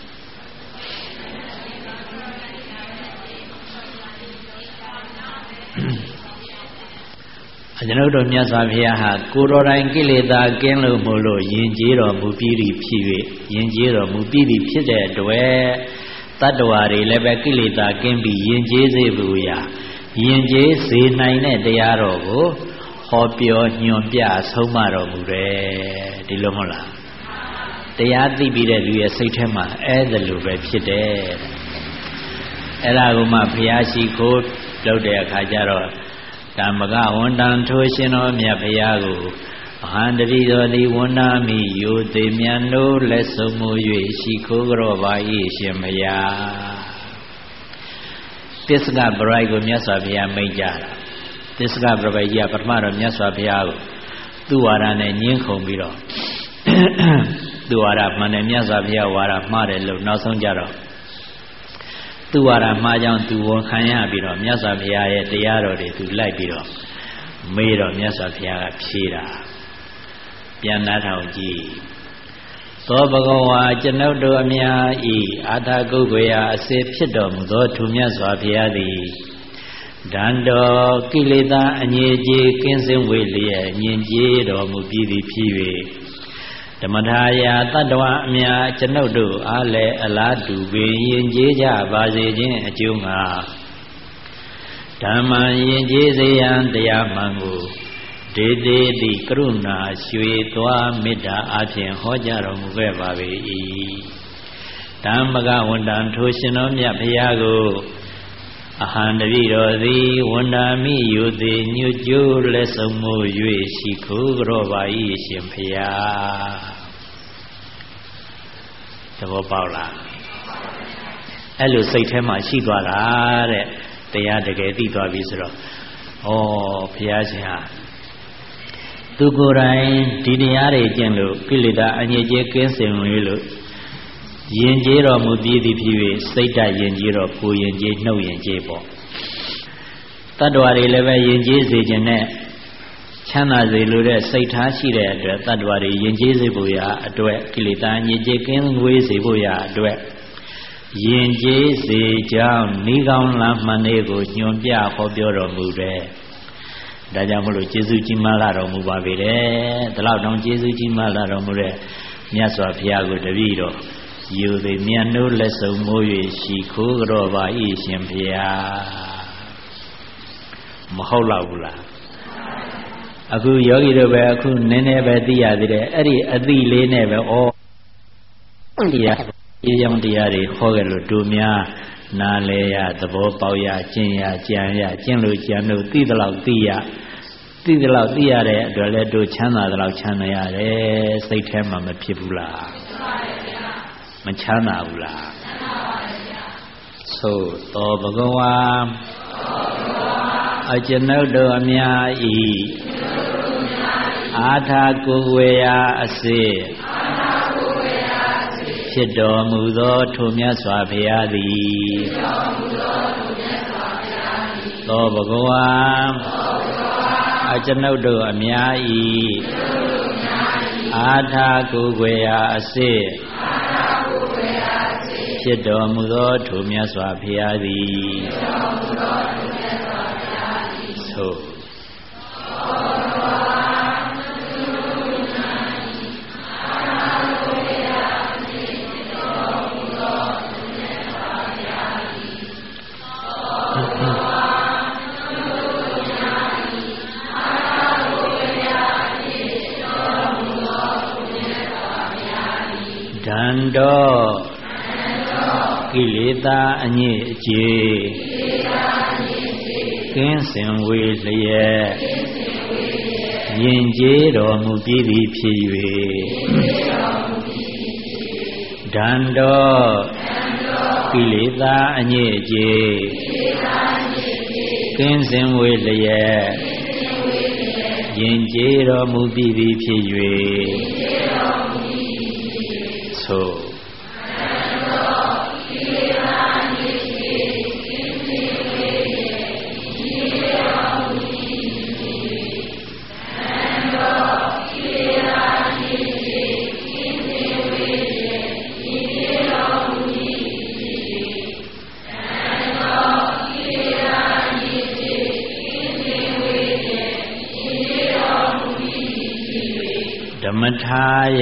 ကျွန်ုပ်တို့မြတ်စွာဘုရားဟာကိုယ်တော်တိုင်ကိလေသာကင်းလို့မို့လို့ယဉ်ကျေးတော်မူပြီးပြီဖြစ်၍ယဉ်ကျေးတော်မူပြီးပြီဖြစ်တဲ့အတွက်တတ္တဝါတွေလည်းပဲကိလေသာကင်းပြီးယဉ်ကျေးစေဖို့ရာယဉ်ကျေးစေနိုင်တဲ့တရားတော်ကိုဟောပြောညွှန်ပြဆုံးမတော်မူတယ်ဒီလိုမဟုတ်လားတရားသိပြီးတဲ့လူရဲ့စိတ်ထဲမှာအဲ့ဒါလိုပဲဖြစ်တယ်အဲ့ဒါကိုမှဘုရားရှိခိုးလုပ်တဲ့အခါကျတော့ဓမ္မကဝန်တန်ထိုးရှင်တော်မြတ်ဘုရားကိုအဟံတတိတော်သည်ဝန်နာမိယိုသေးမြတ်တို့လက်ဆုံးမူ၍ရှိခိုးကြောပါ၏ရှင်ဘုရားသစ္စကပရိကိုမြတ်စွာဘုရားမိန့်ကြတာသစ္စကပရိကြီးကပထမတော့မြတ်စွာဘုရားကိုသူ့ဝါဒနဲ့ညှင်းခုန်ပြီးတော့သူ့ဝါဒမှန်တယ်မြတ်စွာဘုရားဝါဒမှားတယ်လို့နောက်ဆုံးကြတော့သူ့ဝါဒမှားကြောင်းသူဝန်ခံရပြီးတော့မြတ်စွာဘုရားရဲ့တရားတော်တွေသူလိုက်ပြီးတော့မေးတော့မြတ်စွာဘုရားကဖြေတာပြန်နားထောင်ကြည့်သောဘဂဝါကျွန်ုပ်တို့အများဤအာထာကုဝေယအစေဖြစ်တော်မူသောထိုမြတ်စွာဘုရားသည်ဒန္တောကိလေသာအငြိအကျေးကင်းစင်ဝေလျက်ညင်ကြေးတော်မူပြီးသည်ဖြစ်၍ဓမ္မထာယတတ္တဝအများကျွန်ုပ်တို့အားလည်းအလားတူပင်ယဉ်ကျေးကြပါစေခြင်းအကျိုးငှာဓမ္မယဉ်ကျေးစေရန်တရားမှန်ကိုဒေတိတိကရုဏာရွှေသွားမေတ္တာအဖြင့်ဟောကြားတော်မူခဲ့ပါ၏ဓမ္မကဝန်တန်ထိုရှင်တော်မြတ်ဘုရားကိုအဟံတပိတော်သည်ဝန်တာမိယုတိညွတ်ကျိုးလက်ဆုံးမို့၍ရှိခိုးကြောပါ၏ရှင်ဘုရားသဘောပေါက်လားအဲ့လိုစိတ်ထဲမှာရှိသွားတာတဲ့တရားတကယ်သိသွားပြီဆိုတော့ဩဘုရားရှင်ဟာသူကိုယ်တိုင်ဒီတရားတွေကျင့်လို့ကိလေသာအငြိကျေကင်းစင်ဝင်လို့ယဉ်ကျေးတော်မူပြီးသည်ဖြစ်၍စိတ်ဓာတ်ယဉ်ကျေးတော်ကိုယ်ယဉ်ကျေးနှုတ်ယဉ်ကျေးပေါ့တတ္တဝါတွေလည်းပဲယဉ်ကျေးစေခြင်းနဲ့ချမ်းသာစေလိုတဲ့စိတ်ထားရှိတဲ့အတွက်တတ္တဝါတွေယဉ်ကျေးစေဖို့ရာအတွက်ကိလေသာညစ်ကြေးကင်းဝေးစေဖို့ရာအတွက်ယဉ်ကျေးစေကြောင်းဤကောင်းလမ်းမှန်လေးကိုညွှန်ပြဟောပြောတော်မူတယ်။ဒါကြောင့်မလို့ကျေးဇူးကြီးမားလာတော်မူပါပေတယ်။ဒီလောက်တောင်ကျေးဇူးကြီးမားလာတော်မူတဲ့မြတ်စွာဘုရားကိုတပည့်တော်ယူသည်မြတ်နိုးလက်ဆုံမိုး၍ရှိခိုးကြောပါ၏ရှင်ဘုရားမဟုတ်တော့ဘူးလားအခုယောဂီတို့ပဲအခုနည်းနည်းပဲသိရသေးတယ်အဲ့ဒီအသိလေးနဲ့ပဲဩတရားရေရောင်တရားတွေဟောခဲ့လို့တို့များနားလဲရသဘောပေါက်ရကျင့်ရကြံရကျင့်လို့ကြံလို့သိသလောက်သိရသိသလောက်သိရတဲ့အတွက်လည်းတို့ချမ်းသာသလောက်ချမ်းသာရတယ်စိတ်ထဲမှာမဖြစ်ဘူးလားမချမ်းသာဘူးလားသို့တော်ဘဂဝါအကျွန်ုပ်တို့အများဤအာထာကိုဝေယအစေဖြစ်တော်မူသောထိုမြတ်စွာဘုရားသည်သောဘဂဝါအကျွန်ုပ်တို့အများဤအာထာကိုဝေယအစေဖြစ်တော်မူသောထိုမြတ်စွာဘုရားသည်သို့ဒန္တောကိလေသာအညစ်အကြေးကင်းစင်ဝေလျက်ယဉ်ကျေးတော်မူပြီးသည်ဖြစ်၍ဒန္တောကိလေသာအညစ်အကြေးကင်းစင်ဝေလျက်ယဉ်ကျေးတော်မူပြီးသည်ဖြစ်၍သို့ဓမ္မထာယ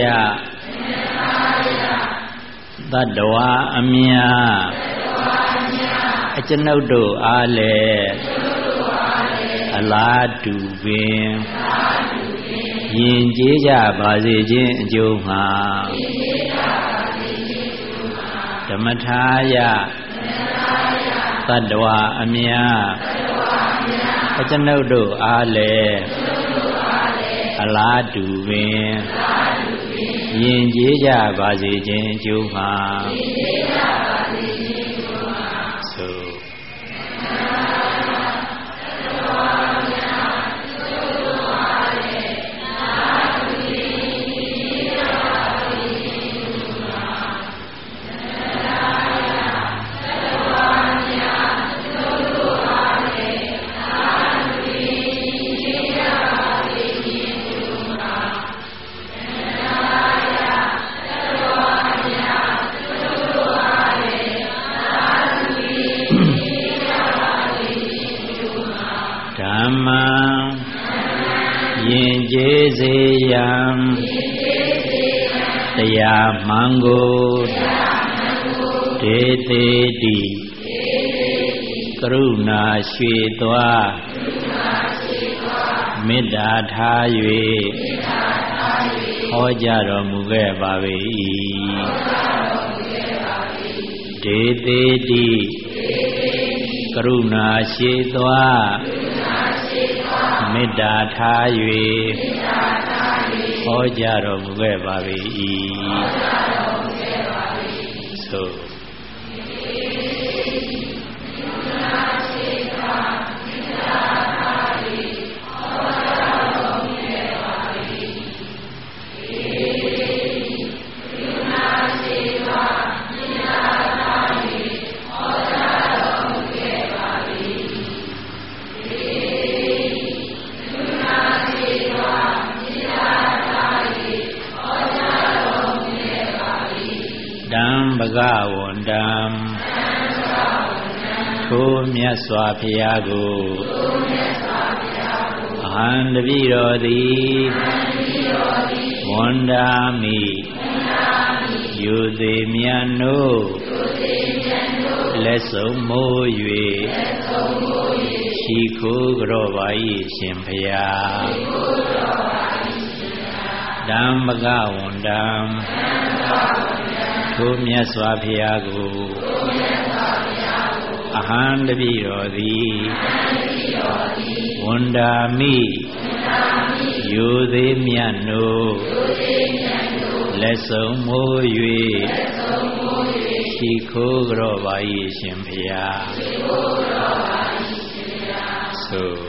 သတ္တဝါအမြအကျွန်ုပ်တို့အားလည်းအလားတူပင်ယဉ်ကျေးကြပါစေခြင်းအကျိုးမှာဓမ္မထာယသတ္တဝါအမြအကျွန်ုပ်တို့အားလည်းအလားတူပင်ယဉ်ကျေးကြပါစေခြင်းအကျိုးမှာသို့ယဉ်ကျေးစေရန်တရားမှန်ကိုဒေသေတိကရုဏာရွှေသွားမေတ္တာထား၍ဟောကြားတော်မူခဲ့ပါ၏ဒေသေတိကရုဏာရွှေသွားမေတ္တာထား၍ဟောကြားတော်မူခဲ့ပါ၏သို့တံပကဝန္တံထိုမြတ်စွာဘုရားကိုအဟံတပိတော်သည်ဝန္တာမိယူသေးမြတ်နို့လက်ဆုံးမိုး၍ရှိခိုးကြောပါ၏ရှင်ဘုရားတံပကဝန္တံထိုမြတ်စွာဘုရားကိုအဟံတပိတော်သည်ဝန္တာမိယူသေးမြတ်နို့လက်ဆုံးမိုး၍ရှိခိုးကြောပါ၏ရှင်ဘုရားသို့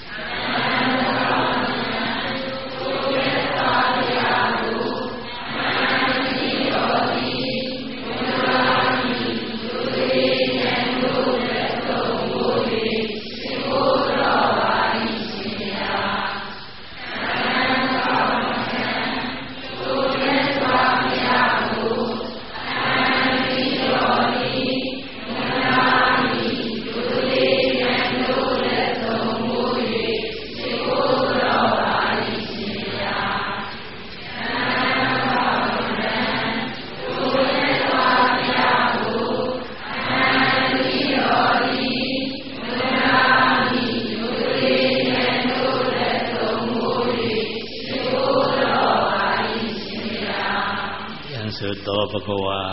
သောဘဂဝါ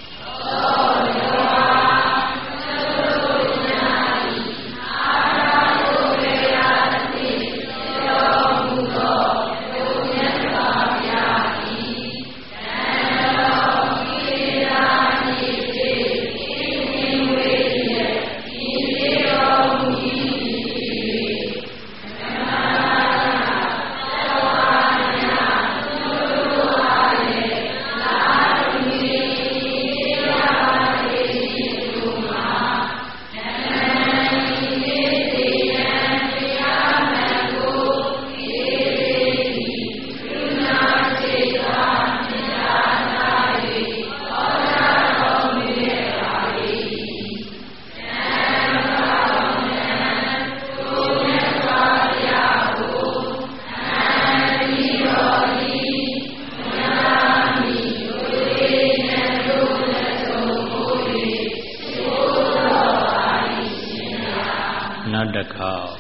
နောက်တစ်ခေါက်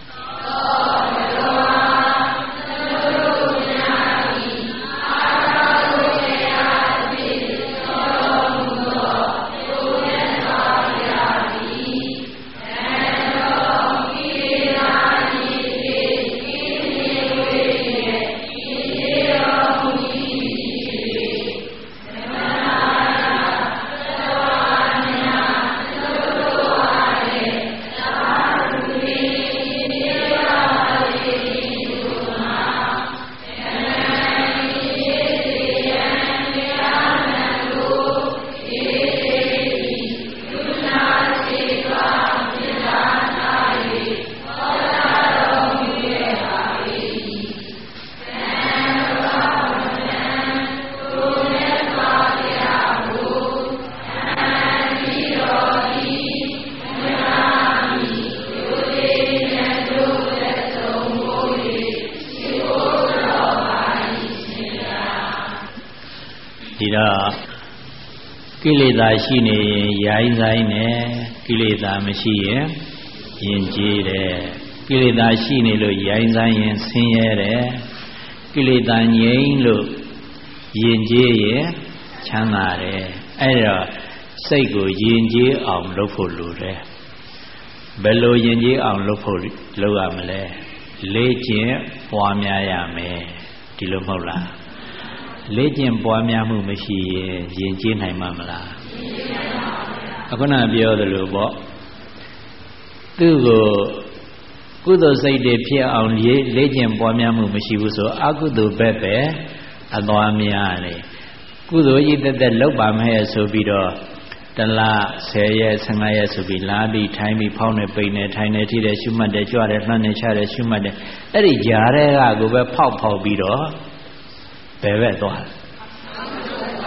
ကိလေသာရှိနေရင်ရိုင်းဆိုင်တယ်ကိလေသာမရှိရင်ယဉ်ကျေးတယ်ကိလေသာရှိနေလို့ရိုင်းဆိုင်ရင်ဆင်းရဲတယ်ကိလေသာငြိမ်းလို့ယဉ်ကျေးရင်ချမ်းသာတယ်အဲ့တော့စိတ်ကိုယဉ်ကျေးအောင်လုပ်ဖို့လိုတယ်ဘယ်လိုယဉ်ကျေးအောင်လုပ်ဖို့လုပ်ရမလဲလေ့ကျင့်ပွားများရမယ်ဒီလိုမဟုတ်လားလေ့ကျင့်ပွားများမှုမရှိရင်ယဉ်ကျေးနိုင်မှာမလားအခုနပြောသလိုပေါ့သူ့ကိုကုသိုလ်စိတ်တွေဖြစ်အောင်လေ့ကျင့်ပွားများမှုမရှိဘူးဆိုအကုသိုလ်ဘက်ပဲအသွားများတယ်ကုသိုလ်ကြီးတက်လုပ်ပါမယ်ဆိုပြီးတော့တလ10ရက်15ရက်ဆိုပြီးလာပြီးထိုင်ပြီးဖောင်းနေပိန်နေထိုင်နေထိတယ်ရှုမှတ်တယ်ကြွတယ်နှမ်းနေချတယ်ရှုမှတ်တယ်အဲ့ဒီကြားတဲ့ကကိုပဲဖောက်ပြီးတော့ဘယ်ဘက်သွား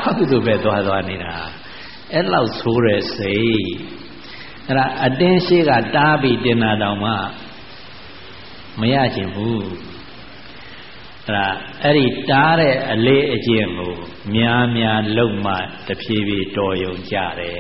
ကုသိုလ်ပဲသွားနေတာအဲ့လောက်ဆိုးတဲ့စိတ်အဲ့ဒါအတင်းရှိကတားပြီးတင်တာတောင်မှမရချင်ဘူးအဲ့ဒီတားတဲ့အလေးအကျင့်ကိုများလုံမှတဖြည်းဖြည်းတော်ယုံကြတယ်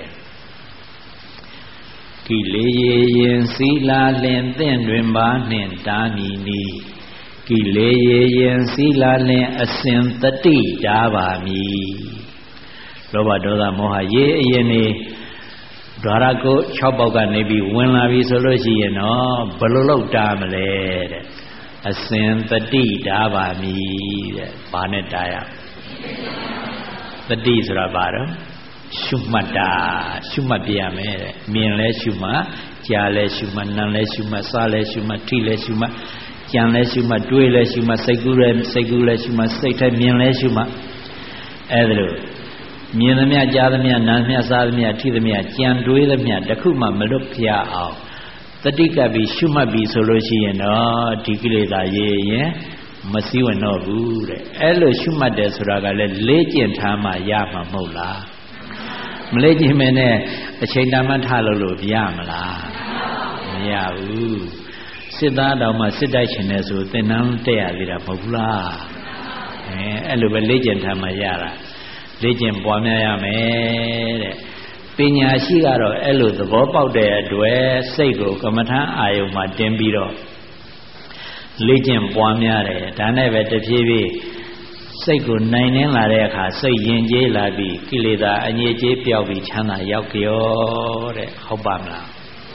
ကိလေရင်စည်းလာလင်သင့်တွင်ပါနှင့်တားမီနီကိလေရင်စည်းလာလင်အစဉ်တတိတားပါမည်လောဘဒေါသမောဟရေအရင်နေဓာရကို6ပေါက်ကနေပြီးဝင်လာပြီဆိုလို့ရှိရင်တော့ဘယ်လိုလုပ်တာမလဲတဲ့အစဉ်တတိတားပါမည်တဲ့ဘာနဲ့တားရတတိဆိုတာဘာတော့ရှုမှတ်တာရှုမှတ်ပြရမယ်တဲ့မြင်လဲရှုမှတ်ကြားလဲရှုမှတ်နားလဲရှုမှတ်စားလဲရှုမှတ်ထိလဲရှုမှတ်ကြံလဲရှုမှတ်တွေးလဲရှုမှတ်စိတ်ကူးလဲရှုမှတ်စိတ်ထဲမြင်လဲရှုမှတ်အဲ့ဒါလို့မြင်သမျှကြားသမျှနားသမျှစားသမျှထိသမျှကြံတွေးသမျှတခုမှမလွတ်ပြအောင်တတိကပ်ပြီးရှုမှတ်ပြီးဆိုလို့ရှိရင်တော့ဒီကိလေသာရေရင်မစည်းဝင်တော့ဘူးတဲ့အဲ့လိုရှုမှတ်တယ်ဆိုတာကလည်းလေ့ကျင့်ထားမှရမှာမဟုတ်လားမလေ့ကျင့်မနဲ့အချိန်တန်မှထားလို့ရမလားမရဘူးစစ်သားတော်မှစစ်တိုက်ရှင်တယ်ဆိုသင်္นานတက်ရသေးတာမဟုတ်ဘူးလားအဲ့လိုပဲလေ့ကျင့်ထားမှရတာလေ့ကျင့်ပွားများရမယ်တဲ့ပညာရှိကတော့အဲ့လိုသဘောပေါက်တဲ့အတွက်စိတ်ကိုကမ္မထာအာယုံမှာတင်ပြီးတော့လေ့ကျင့်ပွားများတယ်ဒါနဲ့ပဲတဖြည်းဖြည်းစိတ်ကိုနိုင်နှင်းလာတဲ့အခါစိတ်ယဉ်ကျေးလာပြီးကိလေသာအငြိကျေးပျောက်ပြီးချမ်းသာရောက်ကြောတဲ့ဟုတ်ပါမလား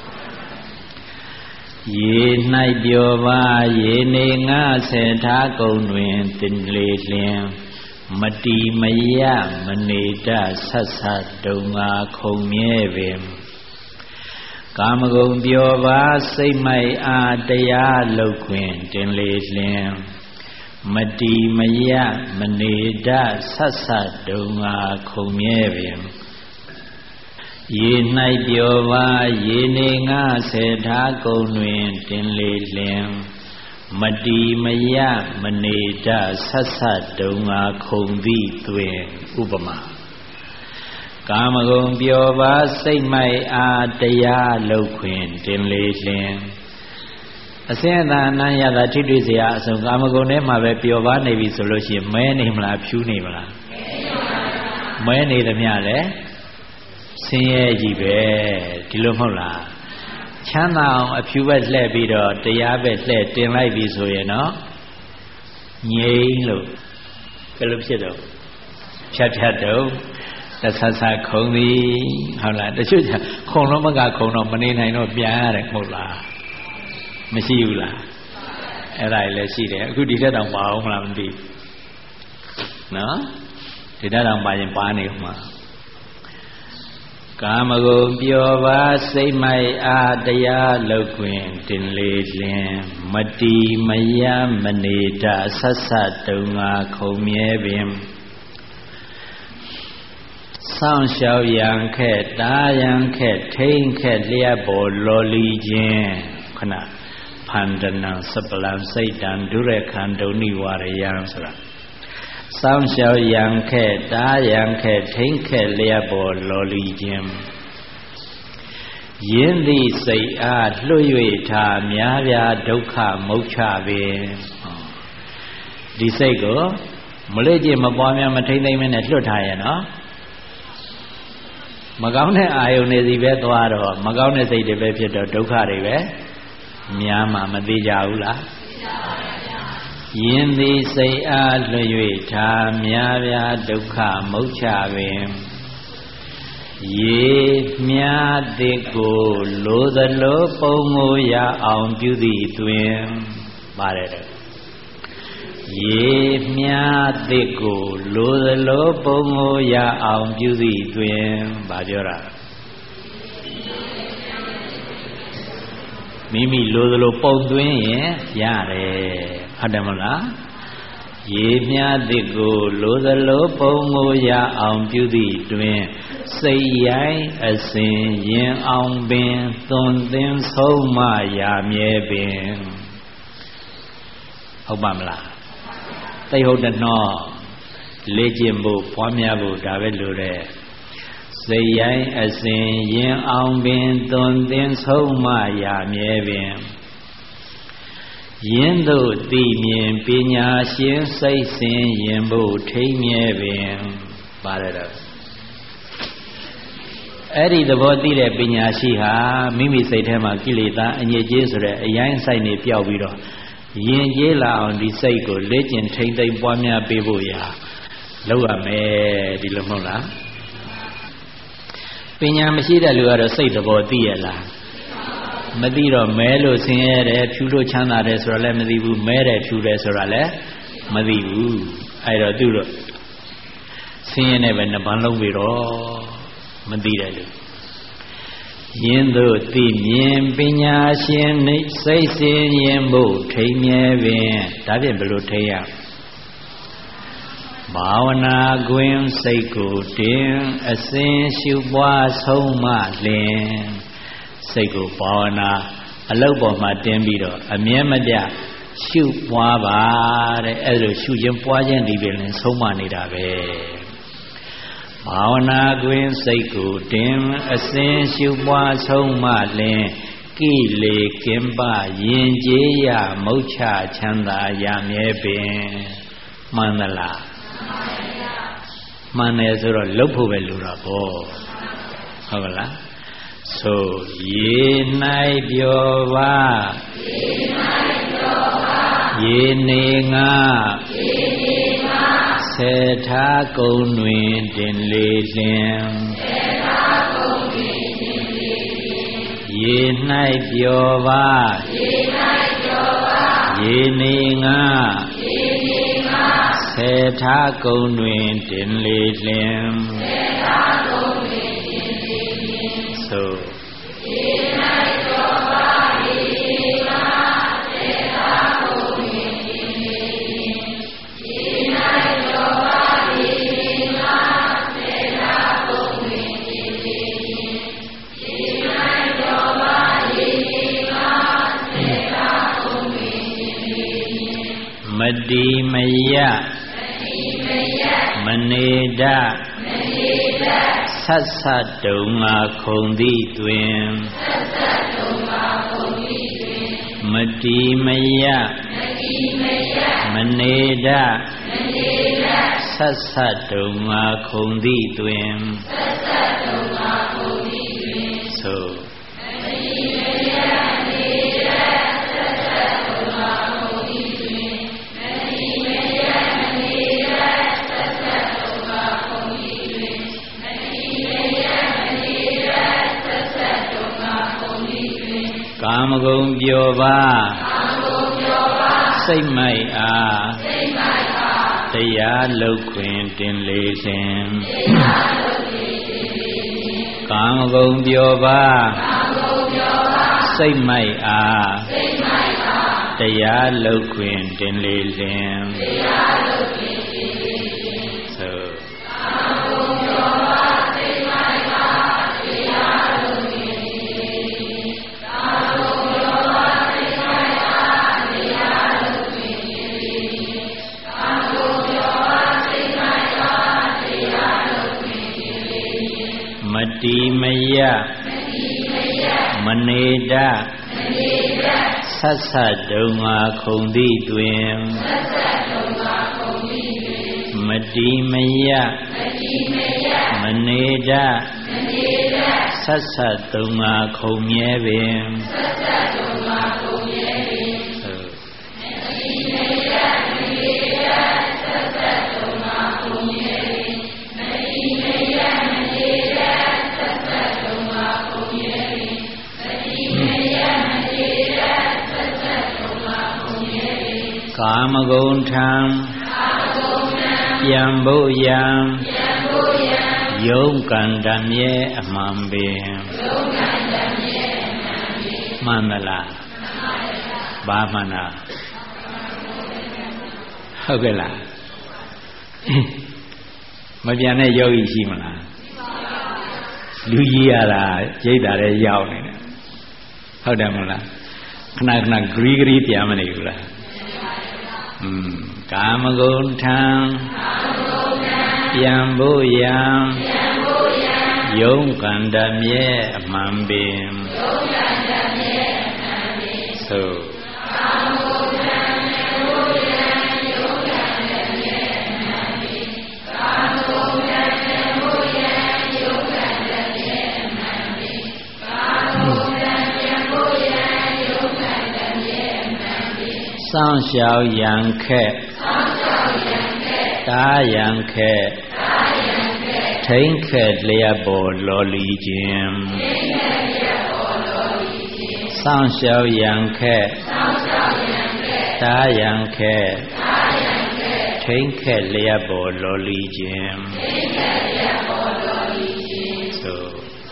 ရေ၌ပျော်ပါရေနေငါဆေထားကုန်တွင်တင်လေလျင်မတီမယမနေတဆက်ဆက်တုံငါခုံမြဲပင်ကာမဂုဏ်ပျော်ပါစိတ်မိုက်အားတရားလောက်ခွင်တင်လေလျင်မတီမယမနေတဆက်ဆက်တုံငါခုံမြဲပင်ရေ၌ပျော်ပါရေနေငါဆေထားကုန်တွင်တင်လေလျင်မတီမယမနေတဆက်ဆက်တုံငါခုံသည်တွင်ဥပမာကာမဂုဏ်ပျော်ပါစိတ်မိုက်အားတရားလောက်ခွင်တင်လေလျင်အစင်းသာအနံ့ရတာထိတွေ့เสียအဆုံးကာမဂုဏ်ထဲမှာပဲပျော်ပါနေပြီဆိုလို့ရှိရင်မဲနေမလားဖြူးနေမလားမဲနေသမျှလဲဆင်းရဲကြီးပဲဒီလိုမဟုတ်လားချမ်းသာအောင်အဖြူပဲလှည့်ပြီးတော့တရားပဲလှည့်တင်လိုက်ပြီဆိုရင်တော့ငြိမ်းလို့ဘယ်လိုဖြစ်တော့ဖြတ်တော့တဆဆခုံသည်ဟုတ်လားတချို့ခုံတော့မကခုံတော့မနေနိုင်တော့ပြန်ရတယ်မဟုတ်လားမရှိဘူးလားအဲ့ဒါလည်းရှိတယ်အခုဒီထက်တောင်ပါအောင်မလားမသိနော်ဒီထက်တောင်ပါရင်ပါနေဦးမှာကာမဂုဏ်ပျော်ပါစိတ်မိုက်အားတရားလောက်ခွင်တင်လေလျင်မတီမယမနေတဆက်ဆက်တုံငါခုံမြဲပင်စောင့်ရှောက်ရန်ခက်တားရန်ခက်ထိန်ခက်လျက်ပေါ်လော်လီခြင်းခဏဖန္ဒနံစပလံစိတ်တံဒုရခန္ဒုနိဝရယံဆိုတာစောင့်ရှောက်ရန်ခက်တားရန်ခက်ထိန်ခက်လျက်ပေါ်လော်လီခြင်းယင်းသည့်စိတ်အားလွှတ်၍ထားများပြားဒုက္ခမုတ်ချပင်ဒီစိတ်ကိုမလေ့ကျင့်မပွားများမထိမ့်သိမ့်မနဲ့လွှတ်ထားရဲ့နော်မကောင်းတဲ့အာယုန်တွေစီပဲသွားတော့မကောင်းတဲ့စိတ်တွေပဲဖြစ်တော့ဒုက္ခတွေပဲများမှမသိကြဘူးလားယင်းသည်စိတ်အားလွှတ်၍ထားများပြားဒုက္ခမုတ်ချပင်ရေမြားသည်ကိုလိုသလိုပုံကိုရအောင်ပြုသည့်တွင်ပါတယ်ရေမြားသည်ကိုလိုသလိုပုံကိုရအောင်ပြုသည့်တွင်ဗာပြောတာမိမိလိုသလိုပုံသွင်းရင်ရတယ်ဟုတ်တယ်မလားရေမြားသည်ကိုလိုသလိုပုံကိုရအောင်ပြုသည့်တွင်စိတ်ရိုင်းအစဉ်ရင်အောင်ပင်သွန်သင်ဆုံးမရာမြဲပင်ဟုတ်ပါမလားသိဟုတ်တယ်နော်လေ့ကျင့်ဖို့ပွားများဖို့ဒါပဲလိုတယ်စိတ်ရိုင်းအစဉ်ရင်အောင်ပင်သွန်သင်ဆုံးမရမြဲပင်ယင်းတို့သိမြင်ပညာရှင်စိတ်စဉ်ရင်ဖို့ထိမ့်မြဲပင်ပါတယ်တော့အဲ့ဒီသဘောသိတဲ့ပညာရှိဟာမိမိစိတ်ထဲမှာကိလေသာအညစ်အကြေးဆိုတဲ့အရိုင်းဆိုင်တွေပျောက်ပြီးတော့ယဉ်ကျေးလာအောင်ဒီစိတ်ကိုလေ့ကျင့်ထိမ့်သိမ့်ပွားများပေးဖို့ရာလုပ်ရမယ်ဒီလိုမဟုတ်လားပညာမရှိတဲ့လူကတော့စိတ်သဘောသိရလားမသိတော့မဲလို့ဆင်းရဲတယ်ဖြူလို့ချမ်းသာတယ်ဆိုတာလည်းမသိဘူးမဲတယ်ဖြူတယ်ဆိုတာလည်းမသိဘူးအဲ့တော့သူတို့ဆင်းရဲနေပဲနှစ်ပန်းလုံးပြီးတော့မသိတယ်လို့ယင်းတို့သိမြင်ပညာရှင်စိတ်စဉ်ရင်ဖို့ထိမ့်မြဲပင်ဒါဖြင့်ဘယ်လိုထိမ့်ရဘာဝနာကွင်းစိတ်ကိုတင်အစဉ်ရှုပွားဆုံးမလင်စိတ်ကိုဘာဝနာအလုပ်ပေါ်မှာတင်ပြီးတော့အမြဲမပြတ်ရှုပွားပါတဲ့အဲ့လိုရှုခြင်းပွားခြင်းဒီပင်ဆုံးမနေတာပဲဘာဝနာကွင်းစိတ်ကိုတင်အစဉ်ရှုပွားဆုံးမလင်ကိလေကင်းပယဉ်ကျေးရမုတ်ချချမ်းသာရမြဲပင်မှန်သလားမှန်တယ်ဆိုတော့လှုပ်ဖို့ပဲလိုတာပေါ့ဟုတ်ကလားဆိုရေ၌ပြောပါရေနေငါဆေထားကုံတွင်တင်လေလင်ရေ၌ပြောပါရေနေငါဆေထားကုံတွင်တင်လေလင်ဆိုမတိမယမနေဒဆက်ဆက်တုံငါခုံသည့်တွင်မတိမယမနေဒဆက်ဆက်တုံငါခုံသည့်တွင်ဆိုကာမဂုဏ်ပြောပါစိတ်မိုက်အားတရားလုတ်ခွင်တင်လေစဉ်ကာမဂုဏ်ပြောပါစိတ်မိုက်အားတရားလုတ်ခွင်တင်လေစဉ်မတိမယမနေဒဆက်ဆက်တုံငါခုံသည့်တွင်မတိမယမနေဒဆက်ဆက်တုံငါခုံမြဲပင်ကာမဂုဏ်ထံပြန်ဖို့ရန်ယုံကံတမြဲအမှန်ပင်မှန်မလားဘာမှန်လားဟုတ်ကဲ့လားမပြန်တဲ့ယောဂီရှိမလားလူကြီးရတာရိတ်တာလည်းရောက်နေတယ်ဟုတ်တယ်မလားခဏခဏဂရီဂရီပြန်မနေဘူးလားကာမဂုဏ်ထံပြန်ဖို့ရန်ယုံကန္တမြဲအမှန်ပင်သို့စောင့်ရှောက်ရန်ခက်တားရန်ခက်ထိန်ခက်လျက်ပေါ်လော်လီခြင်းစောင့်ရှောက်ရန်ခက်တားရန်ခက်ထိန်ခက်လျက်ပေါ်လော်လီခြင်းသို့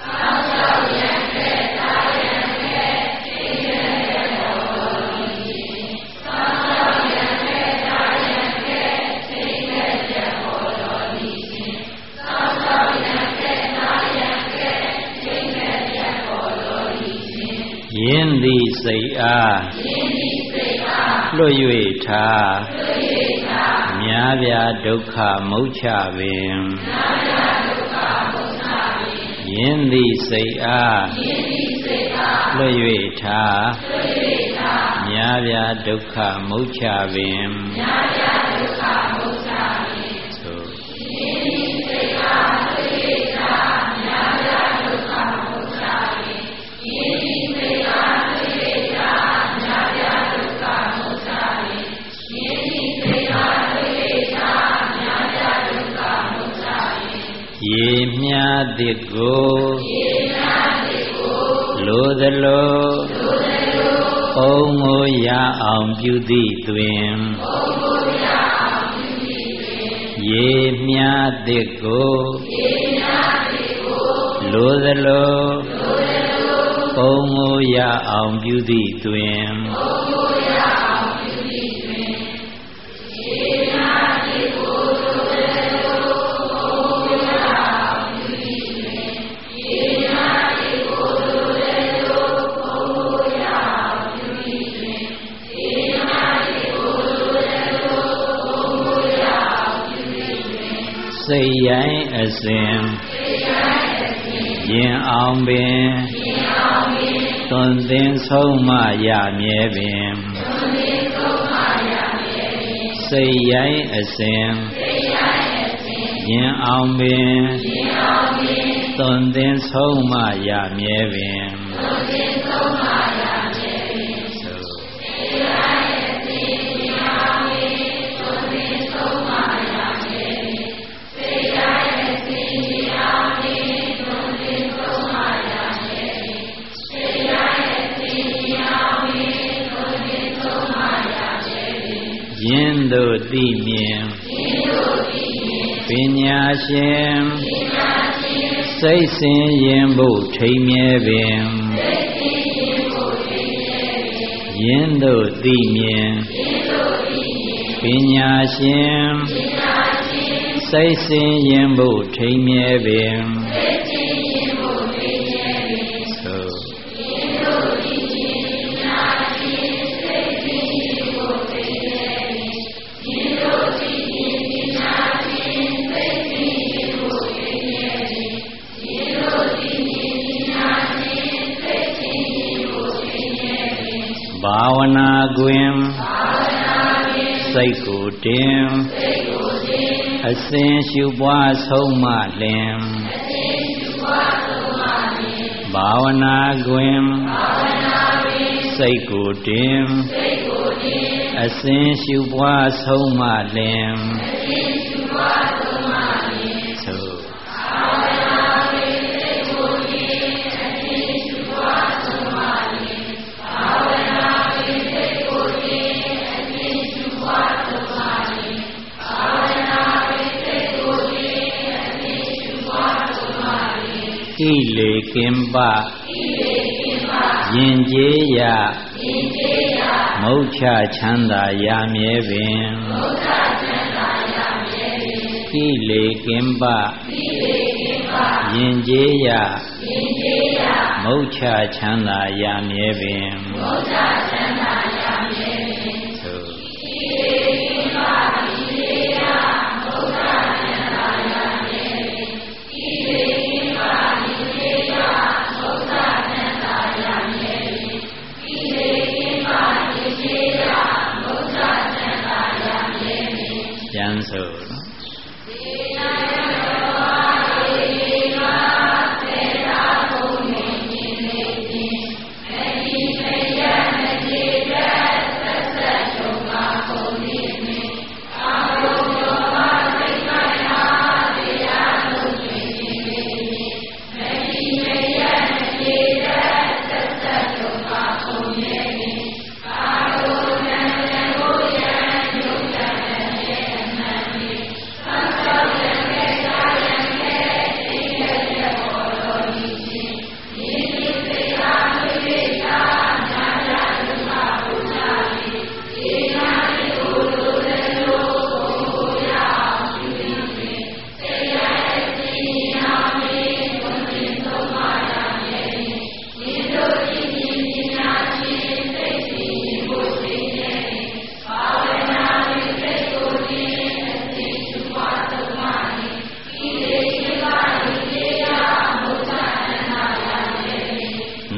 ယင်းသည်စိတ်အားလွတ်၍ထားမြားပြဒုက္ခမုတ်ချပင်ယင်းသည်စိတ်အားလွတ်၍ထားမြားပြဒုက္ခမုတ်ချပင်ရေမြသည်ကိုလိုသလိုဘုံကိုရအောင်ပြုသည့်တွင်ရေမြသည်ကိုလိုသလိုဘုံကိုရအောင်ပြုသည့်တွင်စိတ်ရိုင်းအစဉ်ရင်အောင်ပင်သွန်သင်ဆုံးမရမြဲပင်စိတ်ရိုင်းအစဉ်ရင်အောင်ပင်သွန်သင်ဆုံးမရမြဲပင်ယင်းတို့သိမြင်ပညာရှင်စိတ်ဆင်းရင်ဖို့ထိမ်မြဲပင်ယင်းတို့သိမြင်ပညာရှင်စိတ်ဆင်းရင်ဖို့ထိမ်မြဲပင်ဘာဝနာတွင်စိတ်ကိုတင်အစဉ်ရှုပွားဆုံးမလင်ဘာဝနာတွင်စိတ်ကိုတင်အစဉ်ရှုပွားဆုံးမလင်ကိလေကင်ပယင်ကျေးရမုတ်ချချမ်းသာရမြဲပင်ကိလေကင်ပယင်ကျေးရမုတ်ချချမ်းသာရမြဲပင်သို့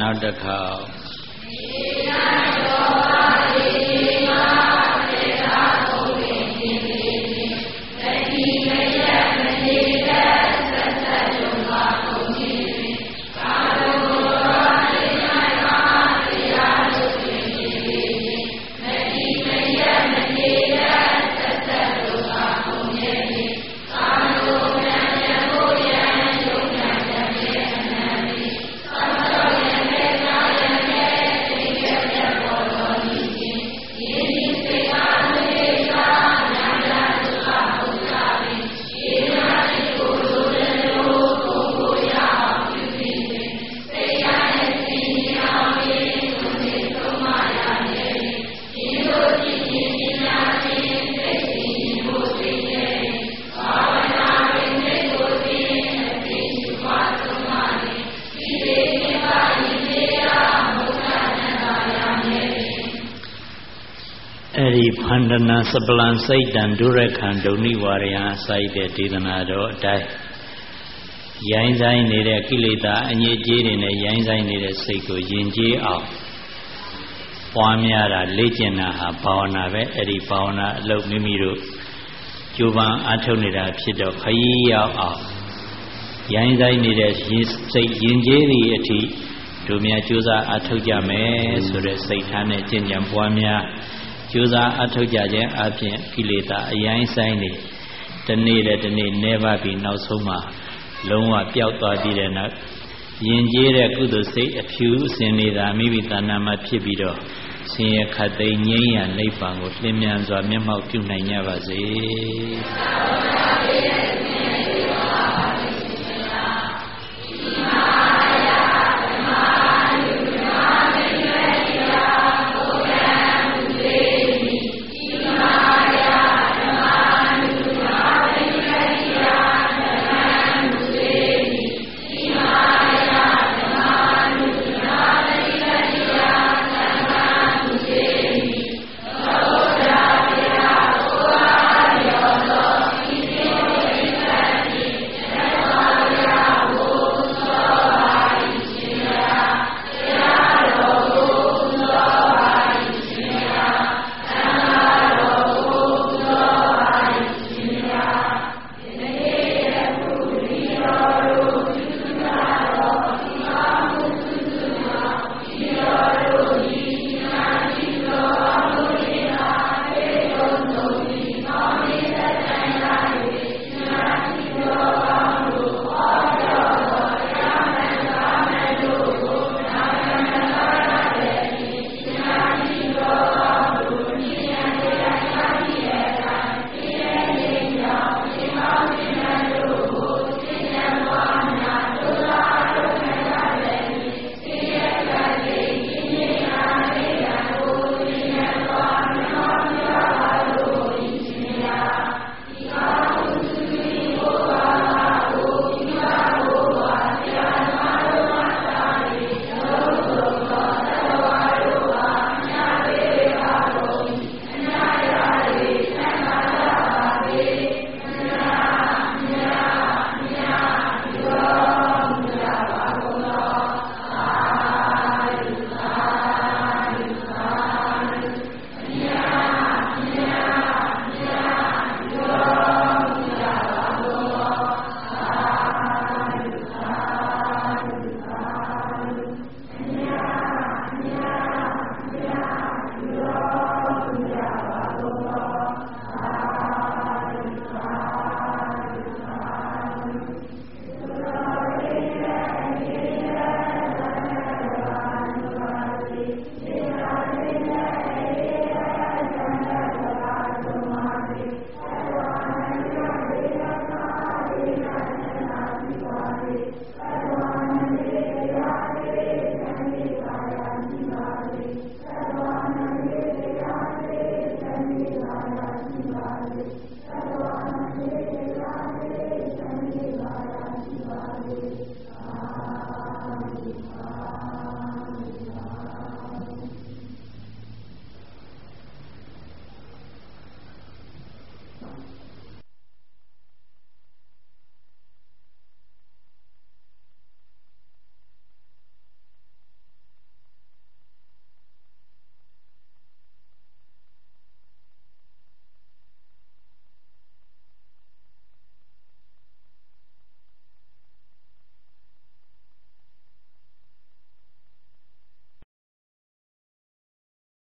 နောက်တစ်ခေါက်ဖန္ဒနာစပလံစိတ်တံဒုရခံဒုဏိဝါရယစိုက်တဲ့ဒေသနာတော်အတိုင်းရိုင်းဆိုင်နေတဲ့ကိလေသာအငြိကြေးတွေနဲ့ရိုင်းဆိုင်နေတဲ့စိတ်ကိုယဉ်ကျေးအောင်ပွားများတာလေ့ကျင့်တာဟာဘာဝနာပဲအဲ့ဒီဘာဝနာအလုပ်မိမိတို့ကြိုးပမ်းအားထုတ်နေတာဖြစ်တော့ခရီးရောက်အောင်ရိုင်းဆိုင်နေတဲ့စိတ်ယဉ်ကျေးသည့်အထိတို့များကြိုးစားအားထုတ်ကြမယ်ဆိုတဲ့စိတ်ထားနဲ့ကျင့်ကြံပွားများကြိုးစားအထောက်ကြခြင်းအပြင်ကိလေသာအရင်ဆိုင်နေတနေ့နဲ့တနေ့နှဲပါပြီးနောက်ဆုံးမှာလုံးဝပျောက်သွားပြီးတဲ့နောက်ယဉ်ကျေးတဲ့ကုသိုလ်စိတ်အဖြူအစဉ်နေတာမိမိတဏ္ဍာမှာဖြစ်ပြီးတော့ဆင်းရဲခတ်သိမ်းငြိမ်းရနိဗ္ဗာန်ကိုလင်းမြန်စွာမျက်မှောက်ပြုနိုင်ကြပါစေ။